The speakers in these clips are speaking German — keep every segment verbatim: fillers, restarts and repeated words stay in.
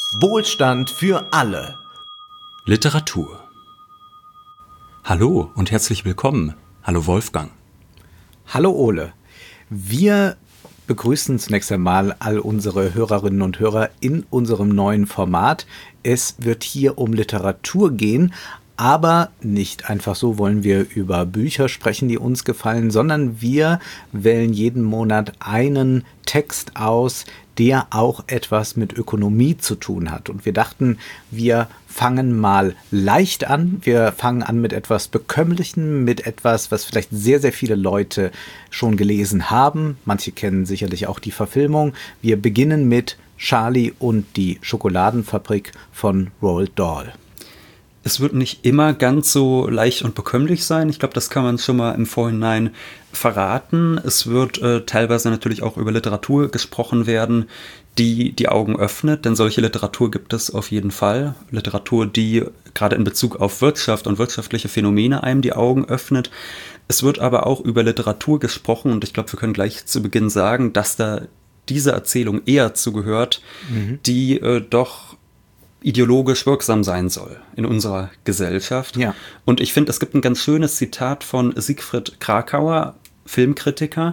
Wohlstand für alle. Literatur. Hallo und herzlich willkommen. Hallo Wolfgang. Hallo Ole. Wir begrüßen zunächst einmal all unsere Hörerinnen und Hörer in unserem neuen Format. Es wird hier um Literatur gehen, aber nicht einfach so wollen wir über Bücher sprechen, die uns gefallen, sondern wir wählen jeden Monat einen Text aus, der auch etwas mit Ökonomie zu tun hat. Und wir dachten, wir fangen mal leicht an. Wir fangen an mit etwas Bekömmlichem, mit etwas, was vielleicht sehr, sehr viele Leute schon gelesen haben. Manche kennen sicherlich auch die Verfilmung. Wir beginnen mit Charlie und die Schokoladenfabrik von Roald Dahl. Es wird nicht immer ganz so leicht und bekömmlich sein. Ich glaube, das kann man schon mal im Vorhinein verraten. Es wird äh, teilweise natürlich auch über Literatur gesprochen werden, die die Augen öffnet, denn solche Literatur gibt es auf jeden Fall. Literatur, die gerade in Bezug auf Wirtschaft und wirtschaftliche Phänomene einem die Augen öffnet. Es wird aber auch über Literatur gesprochen und ich glaube, wir können gleich zu Beginn sagen, dass da diese Erzählung eher zugehört, mhm. die äh, doch ideologisch wirksam sein soll in unserer Gesellschaft. Ja. Und ich finde, es gibt ein ganz schönes Zitat von Siegfried Kracauer, Filmkritiker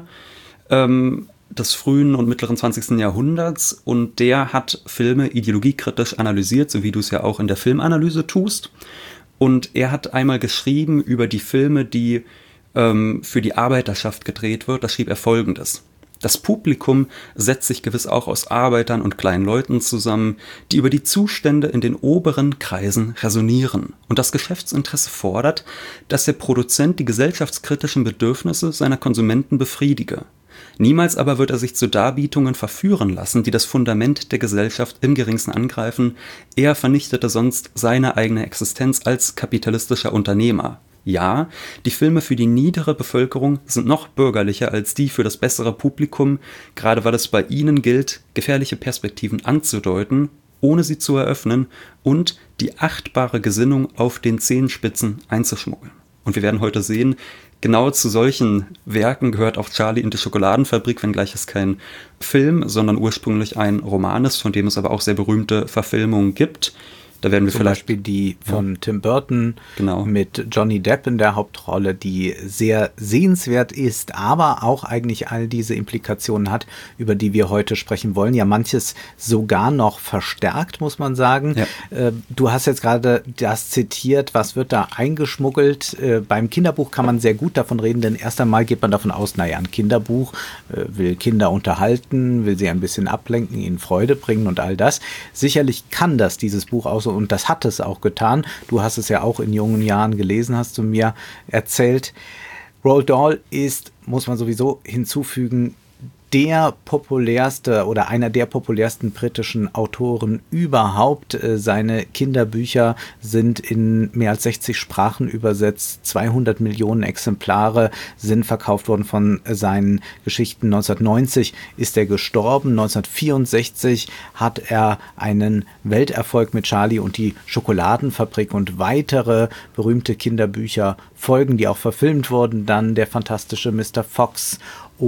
ähm, des frühen und mittleren zwanzigsten Jahrhunderts. Und der hat Filme ideologiekritisch analysiert, so wie du es ja auch in der Filmanalyse tust. Und er hat einmal geschrieben über die Filme, die ähm, für die Arbeiterschaft gedreht wird. Da schrieb er Folgendes: Das Publikum setzt sich gewiss auch aus Arbeitern und kleinen Leuten zusammen, die über die Zustände in den oberen Kreisen resonieren. Und das Geschäftsinteresse fordert, dass der Produzent die gesellschaftskritischen Bedürfnisse seiner Konsumenten befriedige. Niemals aber wird er sich zu Darbietungen verführen lassen, die das Fundament der Gesellschaft im geringsten angreifen. Er vernichtete sonst seine eigene Existenz als kapitalistischer Unternehmer. Ja, die Filme für die niedere Bevölkerung sind noch bürgerlicher als die für das bessere Publikum, gerade weil es bei ihnen gilt, gefährliche Perspektiven anzudeuten, ohne sie zu eröffnen und die achtbare Gesinnung auf den Zehenspitzen einzuschmuggeln. Und wir werden heute sehen, genau zu solchen Werken gehört auch Charlie und die Schokoladenfabrik, wenngleich es kein Film, sondern ursprünglich ein Roman ist, von dem es aber auch sehr berühmte Verfilmungen gibt. Da werden wir Zum vielleicht Beispiel die von ja. Tim Burton genau. mit Johnny Depp in der Hauptrolle, die sehr sehenswert ist, aber auch eigentlich all diese Implikationen hat, über die wir heute sprechen wollen. Ja, manches sogar noch verstärkt, muss man sagen. Ja. Du hast jetzt gerade das zitiert, was wird da eingeschmuggelt? Beim Kinderbuch kann man sehr gut davon reden, denn erst einmal geht man davon aus, naja, ein Kinderbuch will Kinder unterhalten, will sie ein bisschen ablenken, ihnen Freude bringen und all das. Sicherlich kann das dieses Buch auch so, und das hat es auch getan. Du hast es ja auch in jungen Jahren gelesen, hast du mir erzählt. Roald Dahl ist, muss man sowieso hinzufügen, der populärste oder einer der populärsten britischen Autoren überhaupt. Seine Kinderbücher sind in mehr als sechzig Sprachen übersetzt. zweihundert Millionen Exemplare sind verkauft worden von seinen Geschichten. neunzehnhundertneunzig ist er gestorben. neunzehnhundertvierundsechzig hat er einen Welterfolg mit Charlie und die Schokoladenfabrik und weitere berühmte Kinderbücher folgen, die auch verfilmt wurden. Dann der fantastische Mister Fox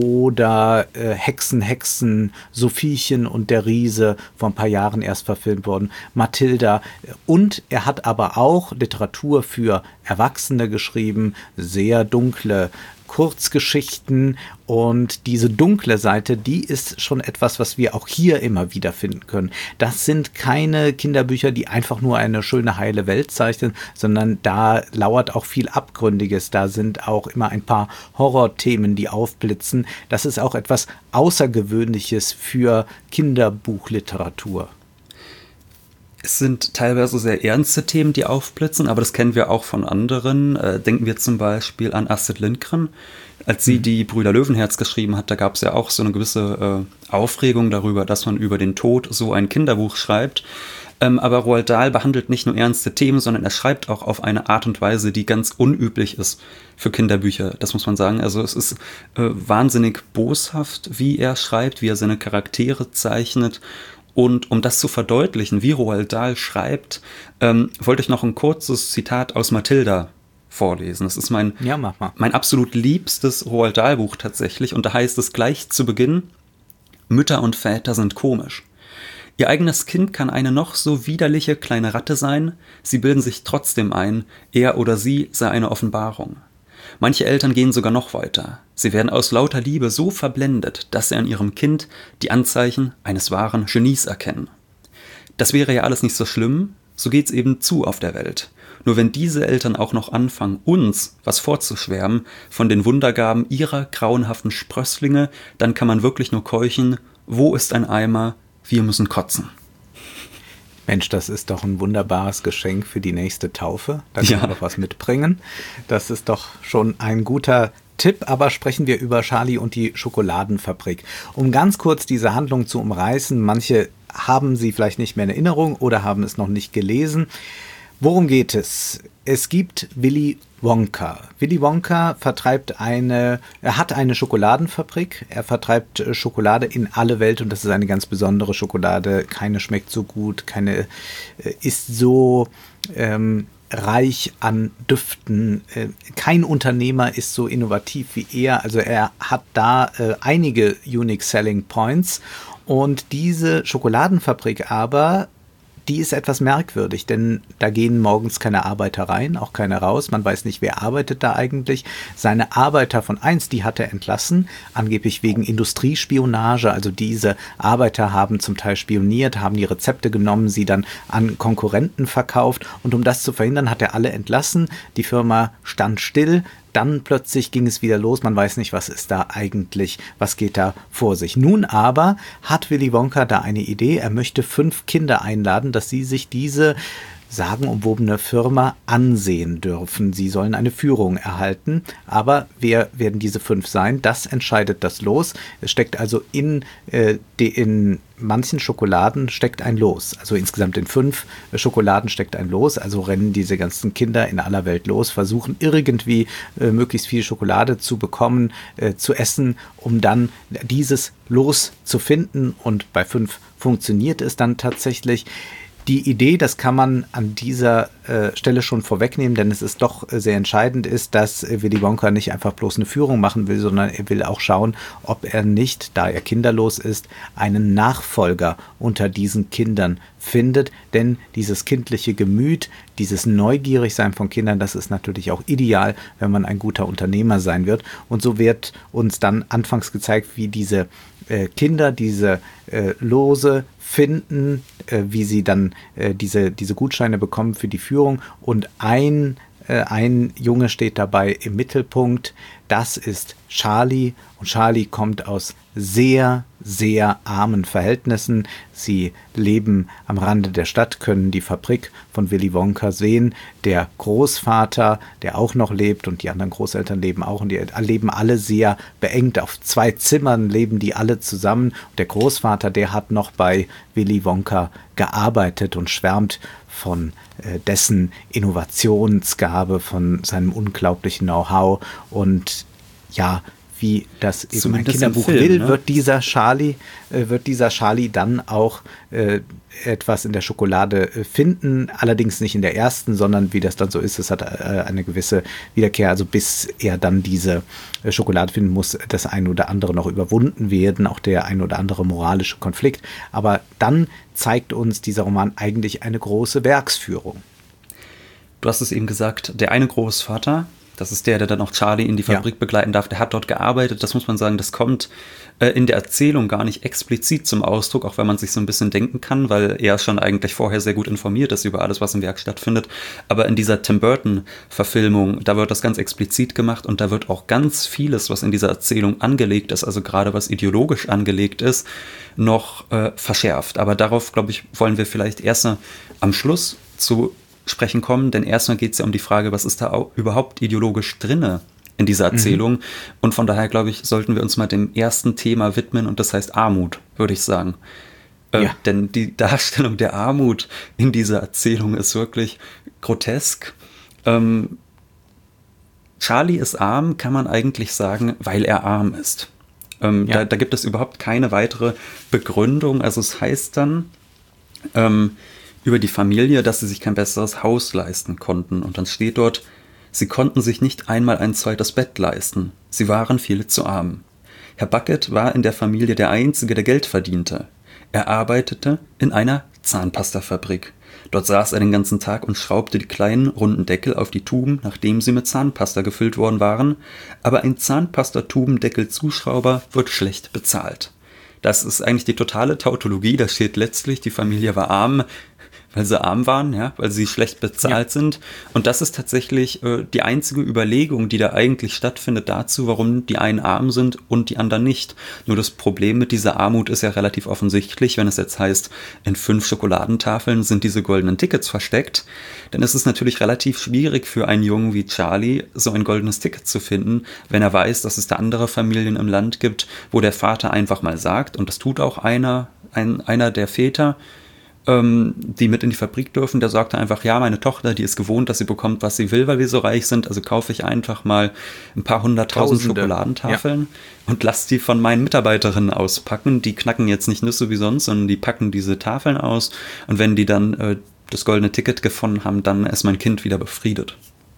oder äh, Hexen, Hexen, Sophiechen und der Riese, vor ein paar Jahren erst verfilmt worden, Mathilda. Und er hat aber auch Literatur für Erwachsene geschrieben, sehr dunkle Kurzgeschichten, und diese dunkle Seite, die ist schon etwas, was wir auch hier immer wieder finden können. Das sind keine Kinderbücher, die einfach nur eine schöne, heile Welt zeichnen, sondern da lauert auch viel Abgründiges. Da sind auch immer ein paar Horrorthemen, die aufblitzen. Das ist auch etwas Außergewöhnliches für Kinderbuchliteratur. Es sind teilweise sehr ernste Themen, die aufblitzen, aber das kennen wir auch von anderen. Äh, denken wir zum Beispiel an Astrid Lindgren. Als sie mhm. die Brüder Löwenherz geschrieben hat, da gab es ja auch so eine gewisse äh, Aufregung darüber, dass man über den Tod so ein Kinderbuch schreibt. Ähm, aber Roald Dahl behandelt nicht nur ernste Themen, sondern er schreibt auch auf eine Art und Weise, die ganz unüblich ist für Kinderbücher. Das muss man sagen. Also es ist äh, wahnsinnig boshaft, wie er schreibt, wie er seine Charaktere zeichnet. Und um das zu verdeutlichen, wie Roald Dahl schreibt, ähm, wollte ich noch ein kurzes Zitat aus Mathilda vorlesen. Das ist mein, ja, mach mal. mein absolut liebstes Roald Dahl-Buch tatsächlich. Und da heißt es gleich zu Beginn: Mütter und Väter sind komisch. Ihr eigenes Kind kann eine noch so widerliche kleine Ratte sein, sie bilden sich trotzdem ein, er oder sie sei eine Offenbarung. Manche Eltern gehen sogar noch weiter. Sie werden aus lauter Liebe so verblendet, dass sie an ihrem Kind die Anzeichen eines wahren Genies erkennen. Das wäre ja alles nicht so schlimm, so geht's eben zu auf der Welt. Nur wenn diese Eltern auch noch anfangen, uns was vorzuschwärmen von den Wundergaben ihrer grauenhaften Sprösslinge, dann kann man wirklich nur keuchen, wo ist ein Eimer, wir müssen kotzen. Mensch, das ist doch ein wunderbares Geschenk für die nächste Taufe. Da kann Ja. man doch was mitbringen. Das ist doch schon ein guter Tipp, aber sprechen wir über Charlie und die Schokoladenfabrik. Um ganz kurz diese Handlung zu umreißen, manche haben sie vielleicht nicht mehr in Erinnerung oder haben es noch nicht gelesen. Worum geht es? Es gibt Willy Wonka. Willy Wonka vertreibt eine, er hat eine Schokoladenfabrik. Er vertreibt äh, Schokolade in alle Welt und das ist eine ganz besondere Schokolade. Keine schmeckt so gut, keine äh, ist so ähm, reich an Düften. Äh, kein Unternehmer ist so innovativ wie er. Also er hat da äh, einige Unique Selling Points und diese Schokoladenfabrik aber, die ist etwas merkwürdig, denn da gehen morgens keine Arbeiter rein, auch keine raus. Man weiß nicht, wer arbeitet da eigentlich. Seine Arbeiter von einst, die hat er entlassen, angeblich wegen Industriespionage. Also diese Arbeiter haben zum Teil spioniert, haben die Rezepte genommen, sie dann an Konkurrenten verkauft. Und um das zu verhindern, hat er alle entlassen. Die Firma stand still. Dann plötzlich ging es wieder los, man weiß nicht, was ist da eigentlich, was geht da vor sich. Nun aber hat Willy Wonka da eine Idee, er möchte fünf Kinder einladen, dass sie sich diese sagenumwobene Firma ansehen dürfen. Sie sollen eine Führung erhalten, aber wer werden diese fünf sein? Das entscheidet das Los. Es steckt also in, äh, de, in manchen Schokoladen steckt ein Los. Also insgesamt in fünf Schokoladen steckt ein Los. Also rennen diese ganzen Kinder in aller Welt los, versuchen irgendwie äh, möglichst viel Schokolade zu bekommen, äh, zu essen, um dann dieses Los zu finden. Und bei fünf funktioniert es dann tatsächlich. Die Idee, das kann man an dieser äh, Stelle schon vorwegnehmen, denn es ist doch äh, sehr entscheidend ist, dass äh, Willy Wonka nicht einfach bloß eine Führung machen will, sondern er will auch schauen, ob er nicht, da er kinderlos ist, einen Nachfolger unter diesen Kindern findet. Denn dieses kindliche Gemüt, dieses Neugierigsein von Kindern, das ist natürlich auch ideal, wenn man ein guter Unternehmer sein wird. Und so wird uns dann anfangs gezeigt, wie diese äh, Kinder diese äh, Lose finden, äh, wie sie dann äh, diese, diese Gutscheine bekommen für die Führung. Und ein, äh, ein Junge steht dabei im Mittelpunkt. Das ist Charlie. Und Charlie kommt aus sehr, sehr armen Verhältnissen. Sie leben am Rande der Stadt, können die Fabrik von Willy Wonka sehen. Der Großvater, der auch noch lebt, und die anderen Großeltern leben auch, und die leben alle sehr beengt. Auf zwei Zimmern leben die alle zusammen. Und der Großvater, der hat noch bei Willy Wonka gearbeitet und schwärmt von äh, dessen Innovationsgabe, von seinem unglaublichen Know-how. Und ja, wie das eben Zumindest ein Kinderbuch Film, will, ne? wird dieser Charlie, äh, wird dieser Charlie dann auch äh, etwas in der Schokolade äh, finden, allerdings nicht in der ersten, sondern wie das dann so ist, es hat äh, eine gewisse Wiederkehr, also bis er dann diese äh, Schokolade finden muss, das ein oder andere noch überwunden werden, auch der ein oder andere moralische Konflikt, aber dann zeigt uns dieser Roman eigentlich eine große Werksführung. Du hast es eben gesagt, der eine Großvater, das ist der, der dann auch Charlie in die Fabrik ja. begleiten darf, der hat dort gearbeitet. Das muss man sagen, das kommt äh, in der Erzählung gar nicht explizit zum Ausdruck, auch wenn man sich so ein bisschen denken kann, weil er schon eigentlich vorher sehr gut informiert ist über alles, was im Werk stattfindet. Aber in dieser Tim Burton-Verfilmung, da wird das ganz explizit gemacht und da wird auch ganz vieles, was in dieser Erzählung angelegt ist, also gerade was ideologisch angelegt ist, noch äh, verschärft. Aber darauf, glaube ich, wollen wir vielleicht erst am Schluss zu sprechen kommen, denn erstmal geht es ja um die Frage, was ist da auch überhaupt ideologisch drinne in dieser Erzählung, mhm. und von daher, glaube ich, sollten wir uns mal dem ersten Thema widmen und das heißt Armut, würde ich sagen. Äh, ja. Denn die Darstellung der Armut in dieser Erzählung ist wirklich grotesk. Ähm, Charlie ist arm, kann man eigentlich sagen, weil er arm ist. Ähm, ja. da, da gibt es überhaupt keine weitere Begründung, also es heißt dann, ähm, über die Familie, dass sie sich kein besseres Haus leisten konnten. Und dann steht dort, sie konnten sich nicht einmal ein zweites Bett leisten. Sie waren viel zu arm. Herr Bucket war in der Familie der Einzige, der Geld verdiente. Er arbeitete in einer Zahnpastafabrik. Dort saß er den ganzen Tag und schraubte die kleinen, runden Deckel auf die Tuben, nachdem sie mit Zahnpasta gefüllt worden waren. Aber ein Zahnpastatubendeckel-Zuschrauber wird schlecht bezahlt. Das ist eigentlich die totale Tautologie. Da steht letztlich, die Familie war arm, weil sie arm waren, ja, weil sie schlecht bezahlt ja. sind. Und das ist tatsächlich äh, die einzige Überlegung, die da eigentlich stattfindet dazu, warum die einen arm sind und die anderen nicht. Nur das Problem mit dieser Armut ist ja relativ offensichtlich, wenn es jetzt heißt, in fünf Schokoladentafeln sind diese goldenen Tickets versteckt. Dann ist es natürlich relativ schwierig für einen Jungen wie Charlie, so ein goldenes Ticket zu finden, wenn er weiß, dass es da andere Familien im Land gibt, wo der Vater einfach mal sagt, und das tut auch einer, ein, einer der Väter, die mit in die Fabrik dürfen, der sagte einfach, ja, meine Tochter, die ist gewohnt, dass sie bekommt, was sie will, weil wir so reich sind, also kaufe ich einfach mal ein paar hunderttausend Tausende. Schokoladentafeln ja. und lass die von meinen Mitarbeiterinnen auspacken. Die knacken jetzt nicht Nüsse wie sonst, sondern die packen diese Tafeln aus und wenn die dann äh, das goldene Ticket gefunden haben, dann ist mein Kind wieder befriedet.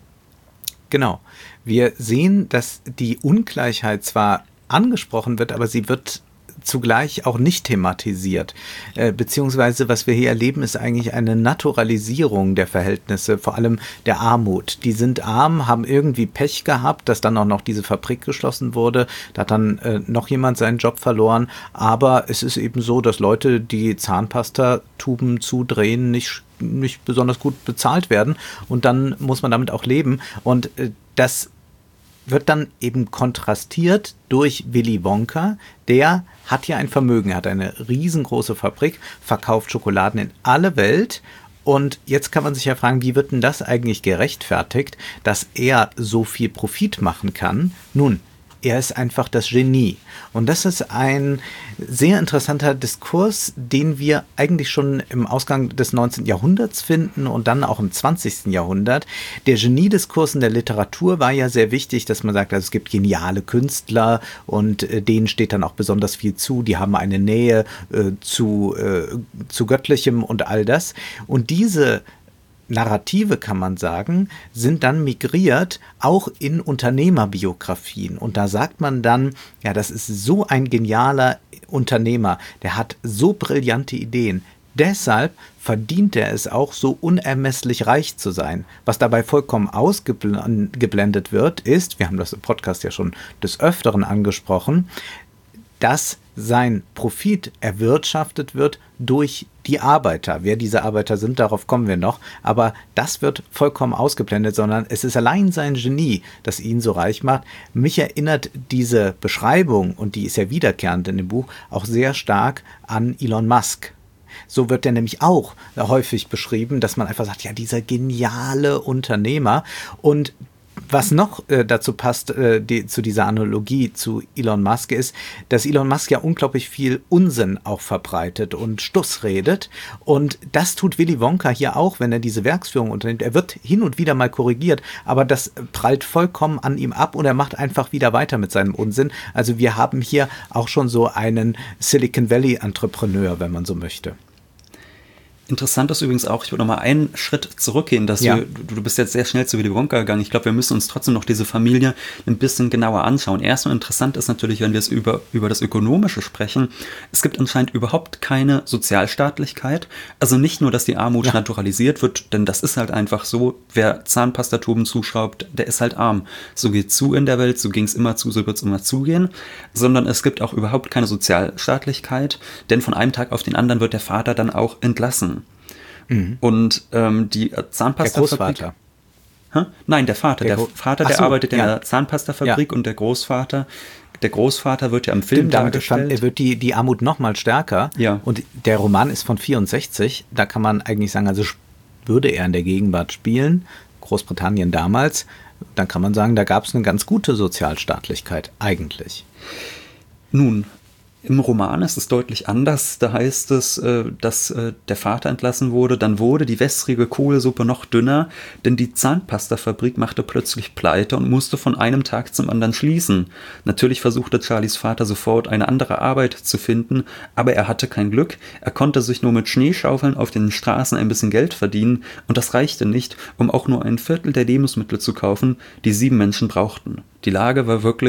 Genau. Wir sehen, dass die Ungleichheit zwar angesprochen wird, aber sie wird zugleich auch nicht thematisiert. Äh, beziehungsweise, was wir hier erleben, ist eigentlich eine Naturalisierung der Verhältnisse, vor allem der Armut. Die sind arm, haben irgendwie Pech gehabt, dass dann auch noch diese Fabrik geschlossen wurde. Da hat dann äh, noch jemand seinen Job verloren. Aber es ist eben so, dass Leute, die Zahnpastatuben zudrehen, nicht, nicht besonders gut bezahlt werden. Und dann muss man damit auch leben. Und äh, das wird dann eben kontrastiert durch Willy Wonka. Der hat ja ein Vermögen, er hat eine riesengroße Fabrik, verkauft Schokoladen in alle Welt. Und jetzt kann man sich ja fragen, wie wird denn das eigentlich gerechtfertigt, dass er so viel Profit machen kann? Nun, er ist einfach das Genie. Und das ist ein sehr interessanter Diskurs, den wir eigentlich schon im Ausgang des neunzehnten Jahrhunderts finden und dann auch im zwanzigsten Jahrhundert. Der Geniediskurs in der Literatur war ja sehr wichtig, dass man sagt, also es gibt geniale Künstler und äh, denen steht dann auch besonders viel zu. Die haben eine Nähe äh, zu, äh, zu Göttlichem und all das. Und diese Narrative, kann man sagen, sind dann migriert auch in Unternehmerbiografien. Und da sagt man dann, ja, das ist so ein genialer Unternehmer, der hat so brillante Ideen. Deshalb verdient er es auch, so unermesslich reich zu sein. Was dabei vollkommen ausgeblendet wird, ist, wir haben das im Podcast ja schon des Öfteren angesprochen, dass sein Profit erwirtschaftet wird durch die Arbeiter. Wer diese Arbeiter sind, darauf kommen wir noch. Aber das wird vollkommen ausgeblendet, sondern es ist allein sein Genie, das ihn so reich macht. Mich erinnert diese Beschreibung, und die ist ja wiederkehrend in dem Buch, auch sehr stark an Elon Musk. So wird er nämlich auch häufig beschrieben, dass man einfach sagt, ja, dieser geniale Unternehmer. Und was noch äh, dazu passt, äh, die, zu dieser Analogie zu Elon Musk, ist, dass Elon Musk ja unglaublich viel Unsinn auch verbreitet und Stuss redet. Und das tut Willy Wonka hier auch, wenn er diese Werksführung unternimmt. Er wird hin und wieder mal korrigiert, aber das prallt vollkommen an ihm ab und er macht einfach wieder weiter mit seinem Unsinn. Also wir haben hier auch schon so einen Silicon Valley-Entrepreneur, wenn man so möchte. Interessant ist übrigens auch, ich würde noch mal einen Schritt zurückgehen, dass ja. wir, du, du bist jetzt sehr schnell zu Willy Wonka gegangen. Ich glaube, wir müssen uns trotzdem noch diese Familie ein bisschen genauer anschauen. Erstmal interessant ist natürlich, wenn wir es über, über das Ökonomische sprechen, es gibt anscheinend überhaupt keine Sozialstaatlichkeit. Also nicht nur, dass die Armut ja. naturalisiert wird, denn das ist halt einfach so, wer Zahnpastatuben zuschraubt, der ist halt arm. So geht es zu in der Welt, so ging es immer zu, so wird es immer zugehen. Sondern es gibt auch überhaupt keine Sozialstaatlichkeit, denn von einem Tag auf den anderen wird der Vater dann auch entlassen. Mhm. Und ähm, die Zahnpastafabrik. Der Großvater. Hä? Nein, der Vater. Der, der Vater, der so, arbeitet ja. in der Zahnpastafabrik ja. und der Großvater, der Großvater wird ja am Film dargestellt. Er wird die, die Armut noch mal stärker. Ja. Und der Roman ist von vierundsechzig. Da kann man eigentlich sagen, also würde er in der Gegenwart spielen, Großbritannien damals, dann kann man sagen, da gab es eine ganz gute Sozialstaatlichkeit eigentlich. Nun, im Roman ist es deutlich anders. Da heißt es, dass der Vater entlassen wurde. Dann wurde die wässrige Kohlesuppe noch dünner, denn die Zahnpastafabrik machte plötzlich pleite und musste von einem Tag zum anderen schließen. Natürlich versuchte Charlies Vater sofort eine andere Arbeit zu finden, aber er hatte kein Glück. Er konnte sich nur mit Schneeschaufeln auf den Straßen ein bisschen Geld verdienen und das reichte nicht, um auch nur ein Viertel der Lebensmittel zu kaufen, die sieben Menschen brauchten. Die Lage war wirklich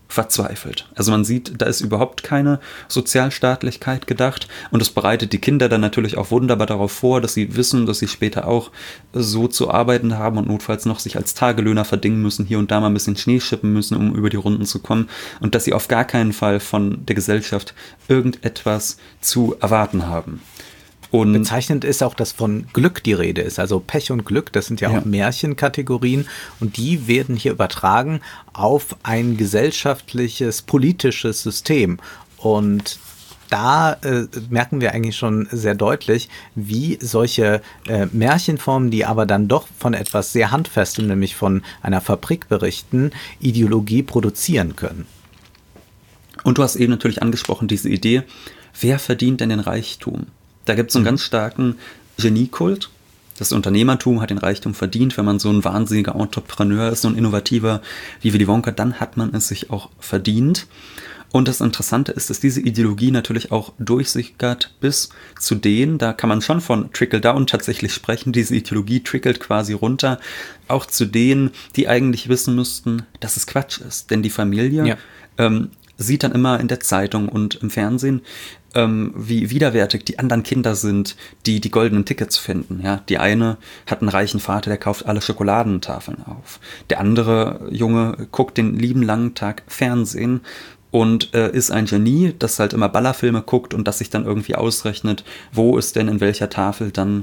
verzweifelt. Also man sieht, da ist überhaupt keine Sozialstaatlichkeit gedacht und es bereitet die Kinder dann natürlich auch wunderbar darauf vor, dass sie wissen, dass sie später auch so zu arbeiten haben und notfalls noch sich als Tagelöhner verdingen müssen, hier und da mal ein bisschen Schnee schippen müssen, um über die Runden zu kommen und dass sie auf gar keinen Fall von der Gesellschaft irgendetwas zu erwarten haben. Und bezeichnend ist auch, dass von Glück die Rede ist. Also Pech und Glück, das sind ja, ja auch Märchenkategorien und die werden hier übertragen auf ein gesellschaftliches, politisches System. Und da äh, merken wir eigentlich schon sehr deutlich, wie solche äh, Märchenformen, die aber dann doch von etwas sehr Handfestem, nämlich von einer Fabrik berichten, Ideologie produzieren können. Und du hast eben natürlich angesprochen, diese Idee, wer verdient denn den Reichtum? Da gibt es einen ganz starken Geniekult. Das Unternehmertum hat den Reichtum verdient. Wenn man so ein wahnsinniger Entrepreneur ist, so ein Innovativer wie Willy Wonka, dann hat man es sich auch verdient. Und das Interessante ist, dass diese Ideologie natürlich auch durchsickert bis zu denen, da kann man schon von Trickle-Down tatsächlich sprechen, diese Ideologie trickelt quasi runter, auch zu denen, die eigentlich wissen müssten, dass es Quatsch ist. Denn die Familie ja. ähm, sieht dann immer in der Zeitung und im Fernsehen, ähm, wie widerwärtig die anderen Kinder sind, die die goldenen Tickets finden. Ja, die eine hat einen reichen Vater, der kauft alle Schokoladentafeln auf. Der andere Junge guckt den lieben langen Tag Fernsehen und äh, ist ein Genie, das halt immer Ballerfilme guckt und das sich dann irgendwie ausrechnet, wo es denn in welcher Tafel dann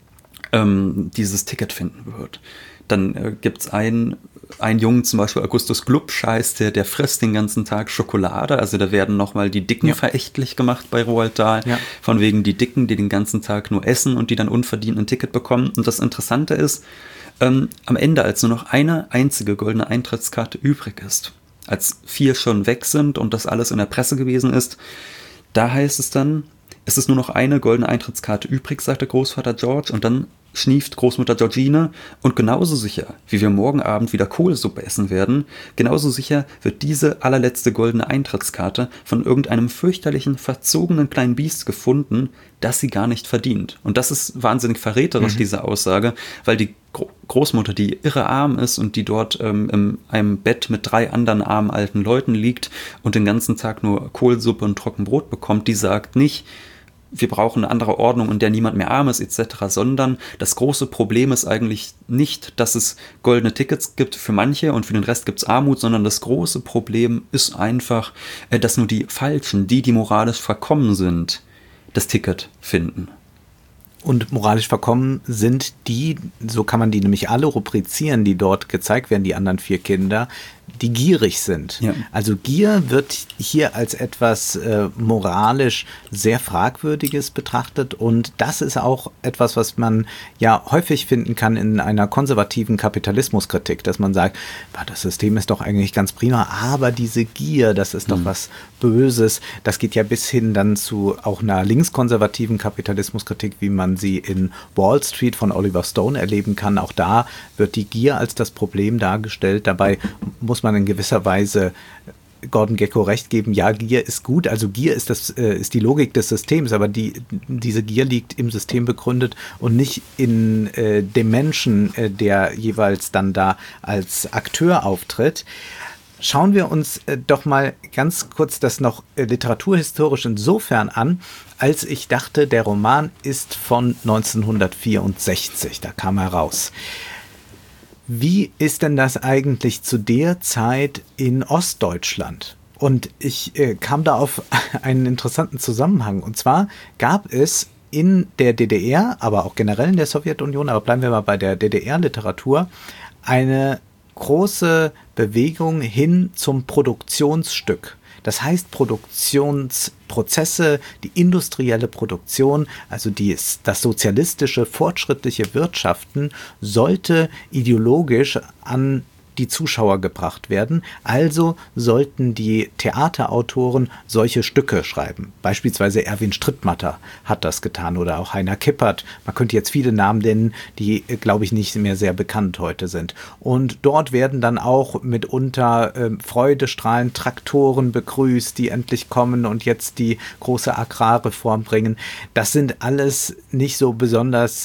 ähm, dieses Ticket finden wird. Dann äh, gibt es einen, einen Jungen, zum Beispiel Augustus Glubsch heißt, der, der frisst den ganzen Tag Schokolade. Also da werden nochmal die Dicken ja. verächtlich gemacht bei Roald Dahl. Ja. Von wegen die Dicken, die den ganzen Tag nur essen und die dann unverdient ein Ticket bekommen. Und das Interessante ist, ähm, am Ende, als nur noch eine einzige goldene Eintrittskarte übrig ist, als vier schon weg sind und das alles in der Presse gewesen ist, da heißt es dann, es ist nur noch eine goldene Eintrittskarte übrig, sagt der Großvater George, und dann schnieft Großmutter Georgine und genauso sicher, wie wir morgen Abend wieder Kohlsuppe essen werden, genauso sicher wird diese allerletzte goldene Eintrittskarte von irgendeinem fürchterlichen, verzogenen kleinen Biest gefunden, das sie gar nicht verdient. Und das ist wahnsinnig verräterisch, mhm. diese Aussage, weil die Gro- Großmutter, die irre arm ist und die dort ähm, in einem Bett mit drei anderen armen alten Leuten liegt und den ganzen Tag nur Kohlsuppe und Trockenbrot bekommt, die sagt nicht, wir brauchen eine andere Ordnung, in der niemand mehr arm ist et cetera, sondern das große Problem ist eigentlich nicht, dass es goldene Tickets gibt für manche und für den Rest gibt es Armut, sondern das große Problem ist einfach, dass nur die Falschen, die, die moralisch verkommen sind, das Ticket finden. Und moralisch verkommen sind die, so kann man die nämlich alle rubrizieren, die dort gezeigt werden, die anderen vier Kinder, die gierig sind. Ja. Also Gier wird hier als etwas äh, moralisch sehr Fragwürdiges betrachtet und das ist auch etwas, was man ja häufig finden kann in einer konservativen Kapitalismuskritik, dass man sagt, das System ist doch eigentlich ganz prima, aber diese Gier, das ist doch mhm. was Böses. Das geht ja bis hin dann zu auch einer linkskonservativen Kapitalismuskritik, wie man sie in Wall Street von Oliver Stone erleben kann. Auch da wird die Gier als das Problem dargestellt. Dabei muss man in gewisser Weise Gordon Gekko recht geben, ja, Gier ist gut, also Gier ist das äh, ist die Logik des Systems, aber die, diese Gier liegt im System begründet und nicht in äh, dem Menschen, äh, der jeweils dann da als Akteur auftritt. Schauen wir uns äh, doch mal ganz kurz das noch äh, literaturhistorisch insofern an, als ich dachte, der Roman ist von neunzehnhundertvierundsechzig, da kam er raus. Wie ist denn das eigentlich zu der Zeit in Ostdeutschland? Und ich äh, kam da auf einen interessanten Zusammenhang. Und zwar gab es in der D D R, aber auch generell in der Sowjetunion, aber bleiben wir mal bei der D D R-Literatur, eine große Bewegung hin zum Produktionsstück. Das heißt, Produktionsprozesse, die industrielle Produktion, also die, das sozialistische, fortschrittliche Wirtschaften, sollte ideologisch an die Zuschauer gebracht werden. Also sollten die Theaterautoren solche Stücke schreiben. Beispielsweise Erwin Strittmatter hat das getan oder auch Heiner Kippert. Man könnte jetzt viele Namen nennen, die, glaube ich, nicht mehr sehr bekannt heute sind. Und dort werden dann auch mitunter äh, Freudestrahlen Traktoren begrüßt, die endlich kommen und jetzt die große Agrarreform bringen. Das sind alles nicht so besonders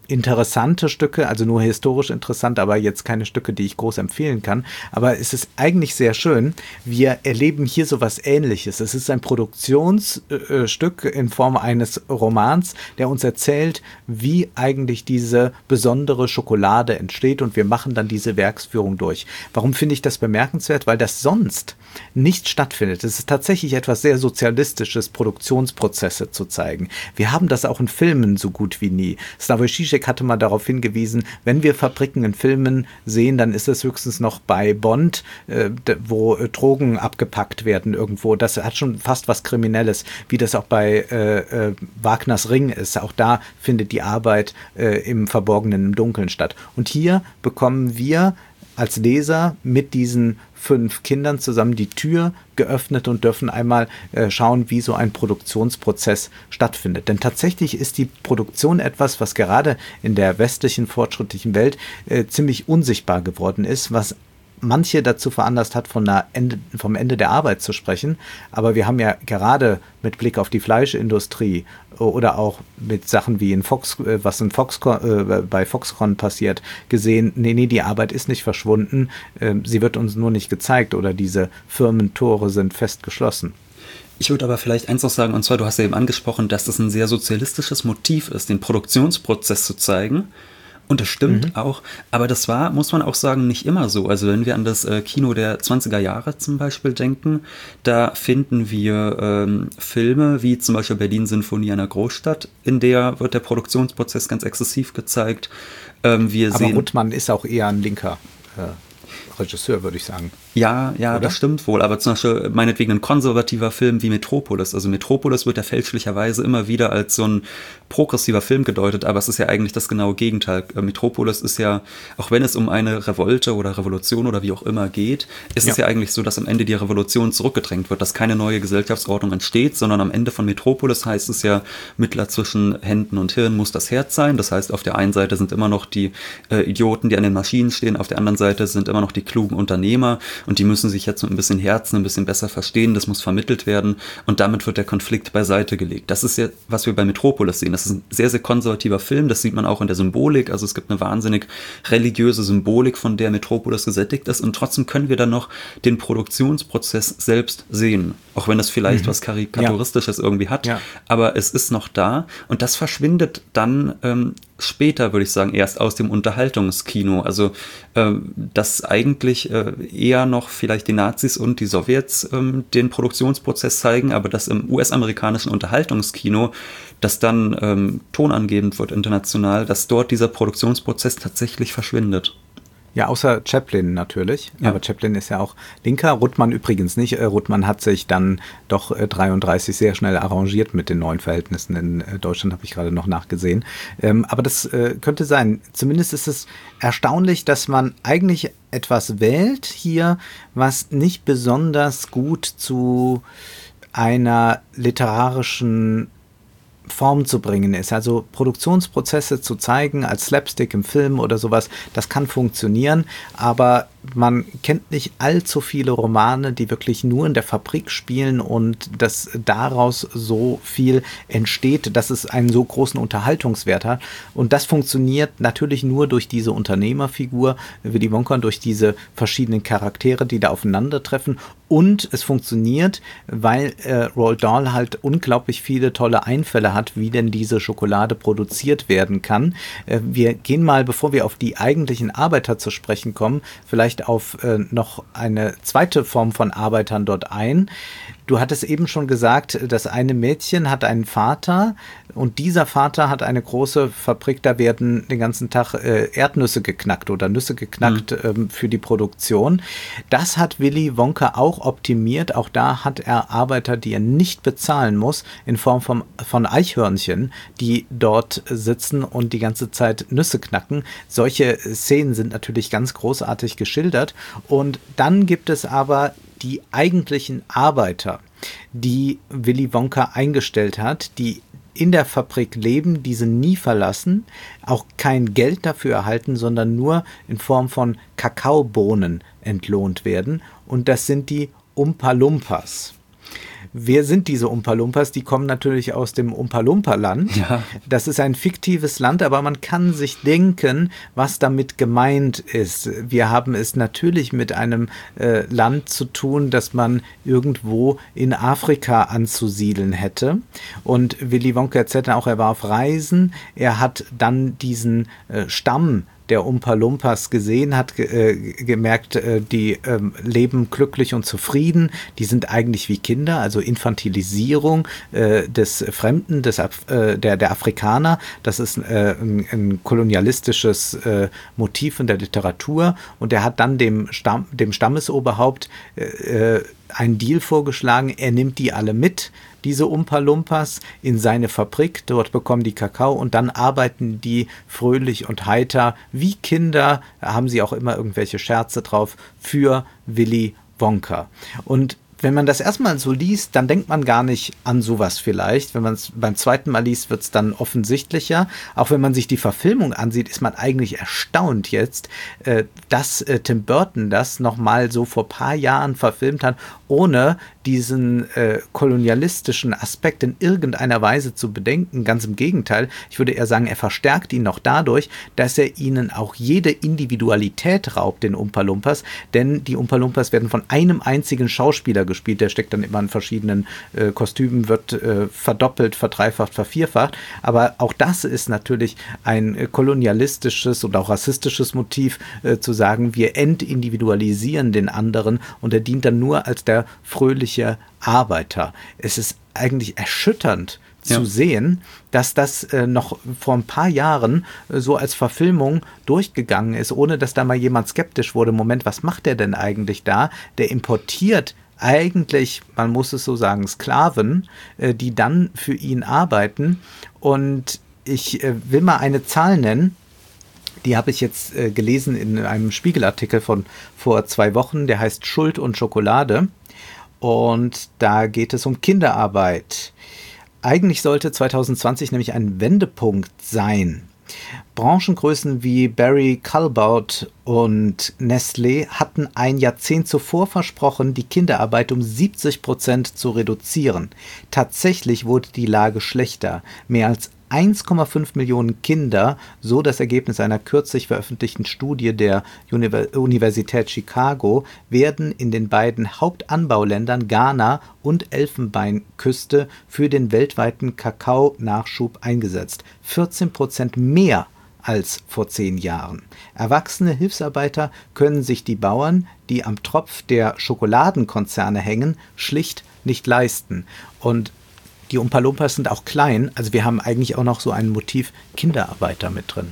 interessante Stücke, also nur historisch interessant, aber jetzt keine Stücke, die ich groß empfehlen kann. Aber es ist eigentlich sehr schön. Wir erleben hier so was Ähnliches. Es ist ein Produktionsstück äh, in Form eines Romans, der uns erzählt, wie eigentlich diese besondere Schokolade entsteht, und wir machen dann diese Werksführung durch. Warum finde ich das bemerkenswert? Weil das sonst nicht stattfindet. Es ist tatsächlich etwas sehr Sozialistisches, Produktionsprozesse zu zeigen. Wir haben das auch in Filmen so gut wie nie. Slavoj Žižek hatte mal darauf hingewiesen, wenn wir Fabriken in Filmen sehen, dann ist es höchstens noch bei Bond, äh, wo äh, Drogen abgepackt werden irgendwo. Das hat schon fast was Kriminelles, wie das auch bei äh, äh, Wagners Ring ist. Auch da findet die Arbeit äh, im Verborgenen, im Dunkeln statt. Und hier bekommen wir als Leser mit diesen fünf Kindern zusammen die Tür geöffnet und dürfen einmal äh, schauen, wie so ein Produktionsprozess stattfindet. Denn tatsächlich ist die Produktion etwas, was gerade in der westlichen, fortschrittlichen Welt äh, ziemlich unsichtbar geworden ist, was manche dazu veranlasst hat, von der Ende, vom Ende der Arbeit zu sprechen. Aber wir haben ja gerade mit Blick auf die Fleischindustrie oder auch mit Sachen wie in Fox, was in Foxconn, äh, bei Foxconn passiert, gesehen, nee, nee, die Arbeit ist nicht verschwunden, äh, sie wird uns nur nicht gezeigt oder diese Firmentore sind fest geschlossen. Ich würde aber vielleicht eins noch sagen, und zwar, du hast ja eben angesprochen, dass das ein sehr sozialistisches Motiv ist, den Produktionsprozess zu zeigen. Und das stimmt mhm. auch, aber das war, muss man auch sagen, nicht immer so. Also wenn wir an das äh, Kino der zwanziger Jahre zum Beispiel denken, da finden wir ähm, Filme wie zum Beispiel Berlin-Sinfonie einer Großstadt, in der wird der Produktionsprozess ganz exzessiv gezeigt. Ähm, wir aber sehen, Ruttmann ist auch eher ein linker äh, Regisseur, würde ich sagen. Ja, ja, Oder? Das stimmt wohl, aber zum Beispiel meinetwegen ein konservativer Film wie Metropolis. Also Metropolis wird ja fälschlicherweise immer wieder als so ein progressiver Film gedeutet, aber es ist ja eigentlich das genaue Gegenteil. Metropolis ist ja, auch wenn es um eine Revolte oder Revolution oder wie auch immer geht, ist ja. es ja eigentlich so, dass am Ende die Revolution zurückgedrängt wird, dass keine neue Gesellschaftsordnung entsteht, sondern am Ende von Metropolis heißt es ja, Mittler zwischen Händen und Hirn muss das Herz sein. Das heißt, auf der einen Seite sind immer noch die äh, Idioten, die an den Maschinen stehen, auf der anderen Seite sind immer noch die klugen Unternehmer. Und die müssen sich jetzt mit ein bisschen Herzen ein bisschen besser verstehen, das muss vermittelt werden und damit wird der Konflikt beiseite gelegt. Das ist ja, was wir bei Metropolis sehen. Das ist ein sehr, sehr konservativer Film, das sieht man auch in der Symbolik, also es gibt eine wahnsinnig religiöse Symbolik, von der Metropolis gesättigt ist und trotzdem können wir dann noch den Produktionsprozess selbst sehen, auch wenn das vielleicht mhm. was Karikaturistisches ja. irgendwie hat, ja. aber es ist noch da und das verschwindet dann ähm, später, würde ich sagen, erst aus dem Unterhaltungskino, also ähm, dass eigentlich äh, eher noch vielleicht die Nazis und die Sowjets ähm, den Produktionsprozess zeigen, aber dass im U S-amerikanischen Unterhaltungskino, das dann ähm, tonangebend wird international, dass dort dieser Produktionsprozess tatsächlich verschwindet. Ja, außer Chaplin natürlich. Ja. Aber Chaplin ist ja auch Linker. Ruttmann übrigens nicht. Äh, Ruttmann hat sich dann doch äh, dreiunddreißig sehr schnell arrangiert mit den neuen Verhältnissen in äh, Deutschland, habe ich gerade noch nachgesehen. Ähm, aber das äh, könnte sein. Zumindest ist es erstaunlich, dass man eigentlich etwas wählt hier, was nicht besonders gut zu einer literarischen Form zu bringen ist. Also Produktionsprozesse zu zeigen als Slapstick im Film oder sowas, das kann funktionieren, aber man kennt nicht allzu viele Romane, die wirklich nur in der Fabrik spielen und dass daraus so viel entsteht, dass es einen so großen Unterhaltungswert hat. Und das funktioniert natürlich nur durch diese Unternehmerfigur, Willy Wonka, und durch diese verschiedenen Charaktere, die da aufeinandertreffen. Und es funktioniert, weil äh, Roald Dahl halt unglaublich viele tolle Einfälle hat, wie denn diese Schokolade produziert werden kann. Äh, wir gehen mal, bevor wir auf die eigentlichen Arbeiter zu sprechen kommen, vielleicht auf äh, noch eine zweite Form von Arbeitern dort ein. Du hattest eben schon gesagt, das eine Mädchen hat einen Vater und dieser Vater hat eine große Fabrik, da werden den ganzen Tag äh, Erdnüsse geknackt oder Nüsse geknackt mhm. ähm, für die Produktion. Das hat Willy Wonka auch optimiert. Auch da hat er Arbeiter, die er nicht bezahlen muss, in Form von, von Eichhörnchen, die dort sitzen und die ganze Zeit Nüsse knacken. Solche Szenen sind natürlich ganz großartig geschildert. Und dann gibt es aber die eigentlichen Arbeiter, die Willy Wonka eingestellt hat, die in der Fabrik leben, diese nie verlassen, auch kein Geld dafür erhalten, sondern nur in Form von Kakaobohnen entlohnt werden. Und das sind die Umpa Lumpas. Wer sind diese Umpa-Lumpas? Die kommen natürlich aus dem Umpa-Lumpa-Land. Ja. Das ist ein fiktives Land, aber man kann sich denken, was damit gemeint ist. Wir haben es natürlich mit einem äh, Land zu tun, das man irgendwo in Afrika anzusiedeln hätte. Und Willy Wonka erzählt auch, er war auf Reisen. Er hat dann diesen äh, Stamm der Umpa-Lumpas gesehen, hat äh, gemerkt, äh, die äh, leben glücklich und zufrieden, die sind eigentlich wie Kinder, also Infantilisierung äh, des Fremden, des, äh, der, der Afrikaner, das ist äh, ein, ein kolonialistisches äh, Motiv in der Literatur, und er hat dann dem, Stamm, dem Stammesoberhaupt äh, einen Deal vorgeschlagen, er nimmt die alle mit, diese Umpa-Lumpas, in seine Fabrik, dort bekommen die Kakao und dann arbeiten die fröhlich und heiter wie Kinder, da haben sie auch immer irgendwelche Scherze drauf, für Willy Wonka. Und wenn man das erstmal so liest, dann denkt man gar nicht an sowas vielleicht. Wenn man es beim zweiten Mal liest, wird es dann offensichtlicher. Auch wenn man sich die Verfilmung ansieht, ist man eigentlich erstaunt jetzt, äh, dass äh, Tim Burton das nochmal so vor ein paar Jahren verfilmt hat, ohne diesen äh, kolonialistischen Aspekt in irgendeiner Weise zu bedenken. Ganz im Gegenteil, ich würde eher sagen, er verstärkt ihn noch dadurch, dass er ihnen auch jede Individualität raubt, den Umpa-Lumpas, denn die Umpa-Lumpas werden von einem einzigen Schauspieler gespielt, der steckt dann immer in verschiedenen äh, Kostümen, wird äh, verdoppelt, verdreifacht, vervierfacht, aber auch das ist natürlich ein äh, kolonialistisches und auch rassistisches Motiv, äh, zu sagen, wir entindividualisieren den anderen und er dient dann nur als der fröhliche Arbeiter. Es ist eigentlich erschütternd zu ja. sehen, dass das äh, noch vor ein paar Jahren äh, so als Verfilmung durchgegangen ist, ohne dass da mal jemand skeptisch wurde. Moment, was macht der denn eigentlich da? Der importiert eigentlich, man muss es so sagen, Sklaven, äh, die dann für ihn arbeiten. Und ich äh, will mal eine Zahl nennen. Die habe ich jetzt äh, gelesen in einem Spiegelartikel von vor zwei Wochen. Der heißt Schuld und Schokolade. Und da geht es um Kinderarbeit. Eigentlich sollte zwanzig zwanzig nämlich ein Wendepunkt sein. Branchengrößen wie Barry Callebaut und Nestlé hatten ein Jahrzehnt zuvor versprochen, die Kinderarbeit um siebzig Prozent zu reduzieren. Tatsächlich wurde die Lage schlechter. Mehr als eins Komma fünf Millionen Kinder, so das Ergebnis einer kürzlich veröffentlichten Studie der Universität Chicago, werden in den beiden Hauptanbauländern Ghana und Elfenbeinküste für den weltweiten Kakaonachschub eingesetzt. vierzehn Prozent mehr als vor zehn Jahren. Erwachsene Hilfsarbeiter können sich die Bauern, die am Tropf der Schokoladenkonzerne hängen, schlicht nicht leisten. Und die Umpa-Lumpas sind auch klein, also wir haben eigentlich auch noch so ein Motiv Kinderarbeiter mit drin.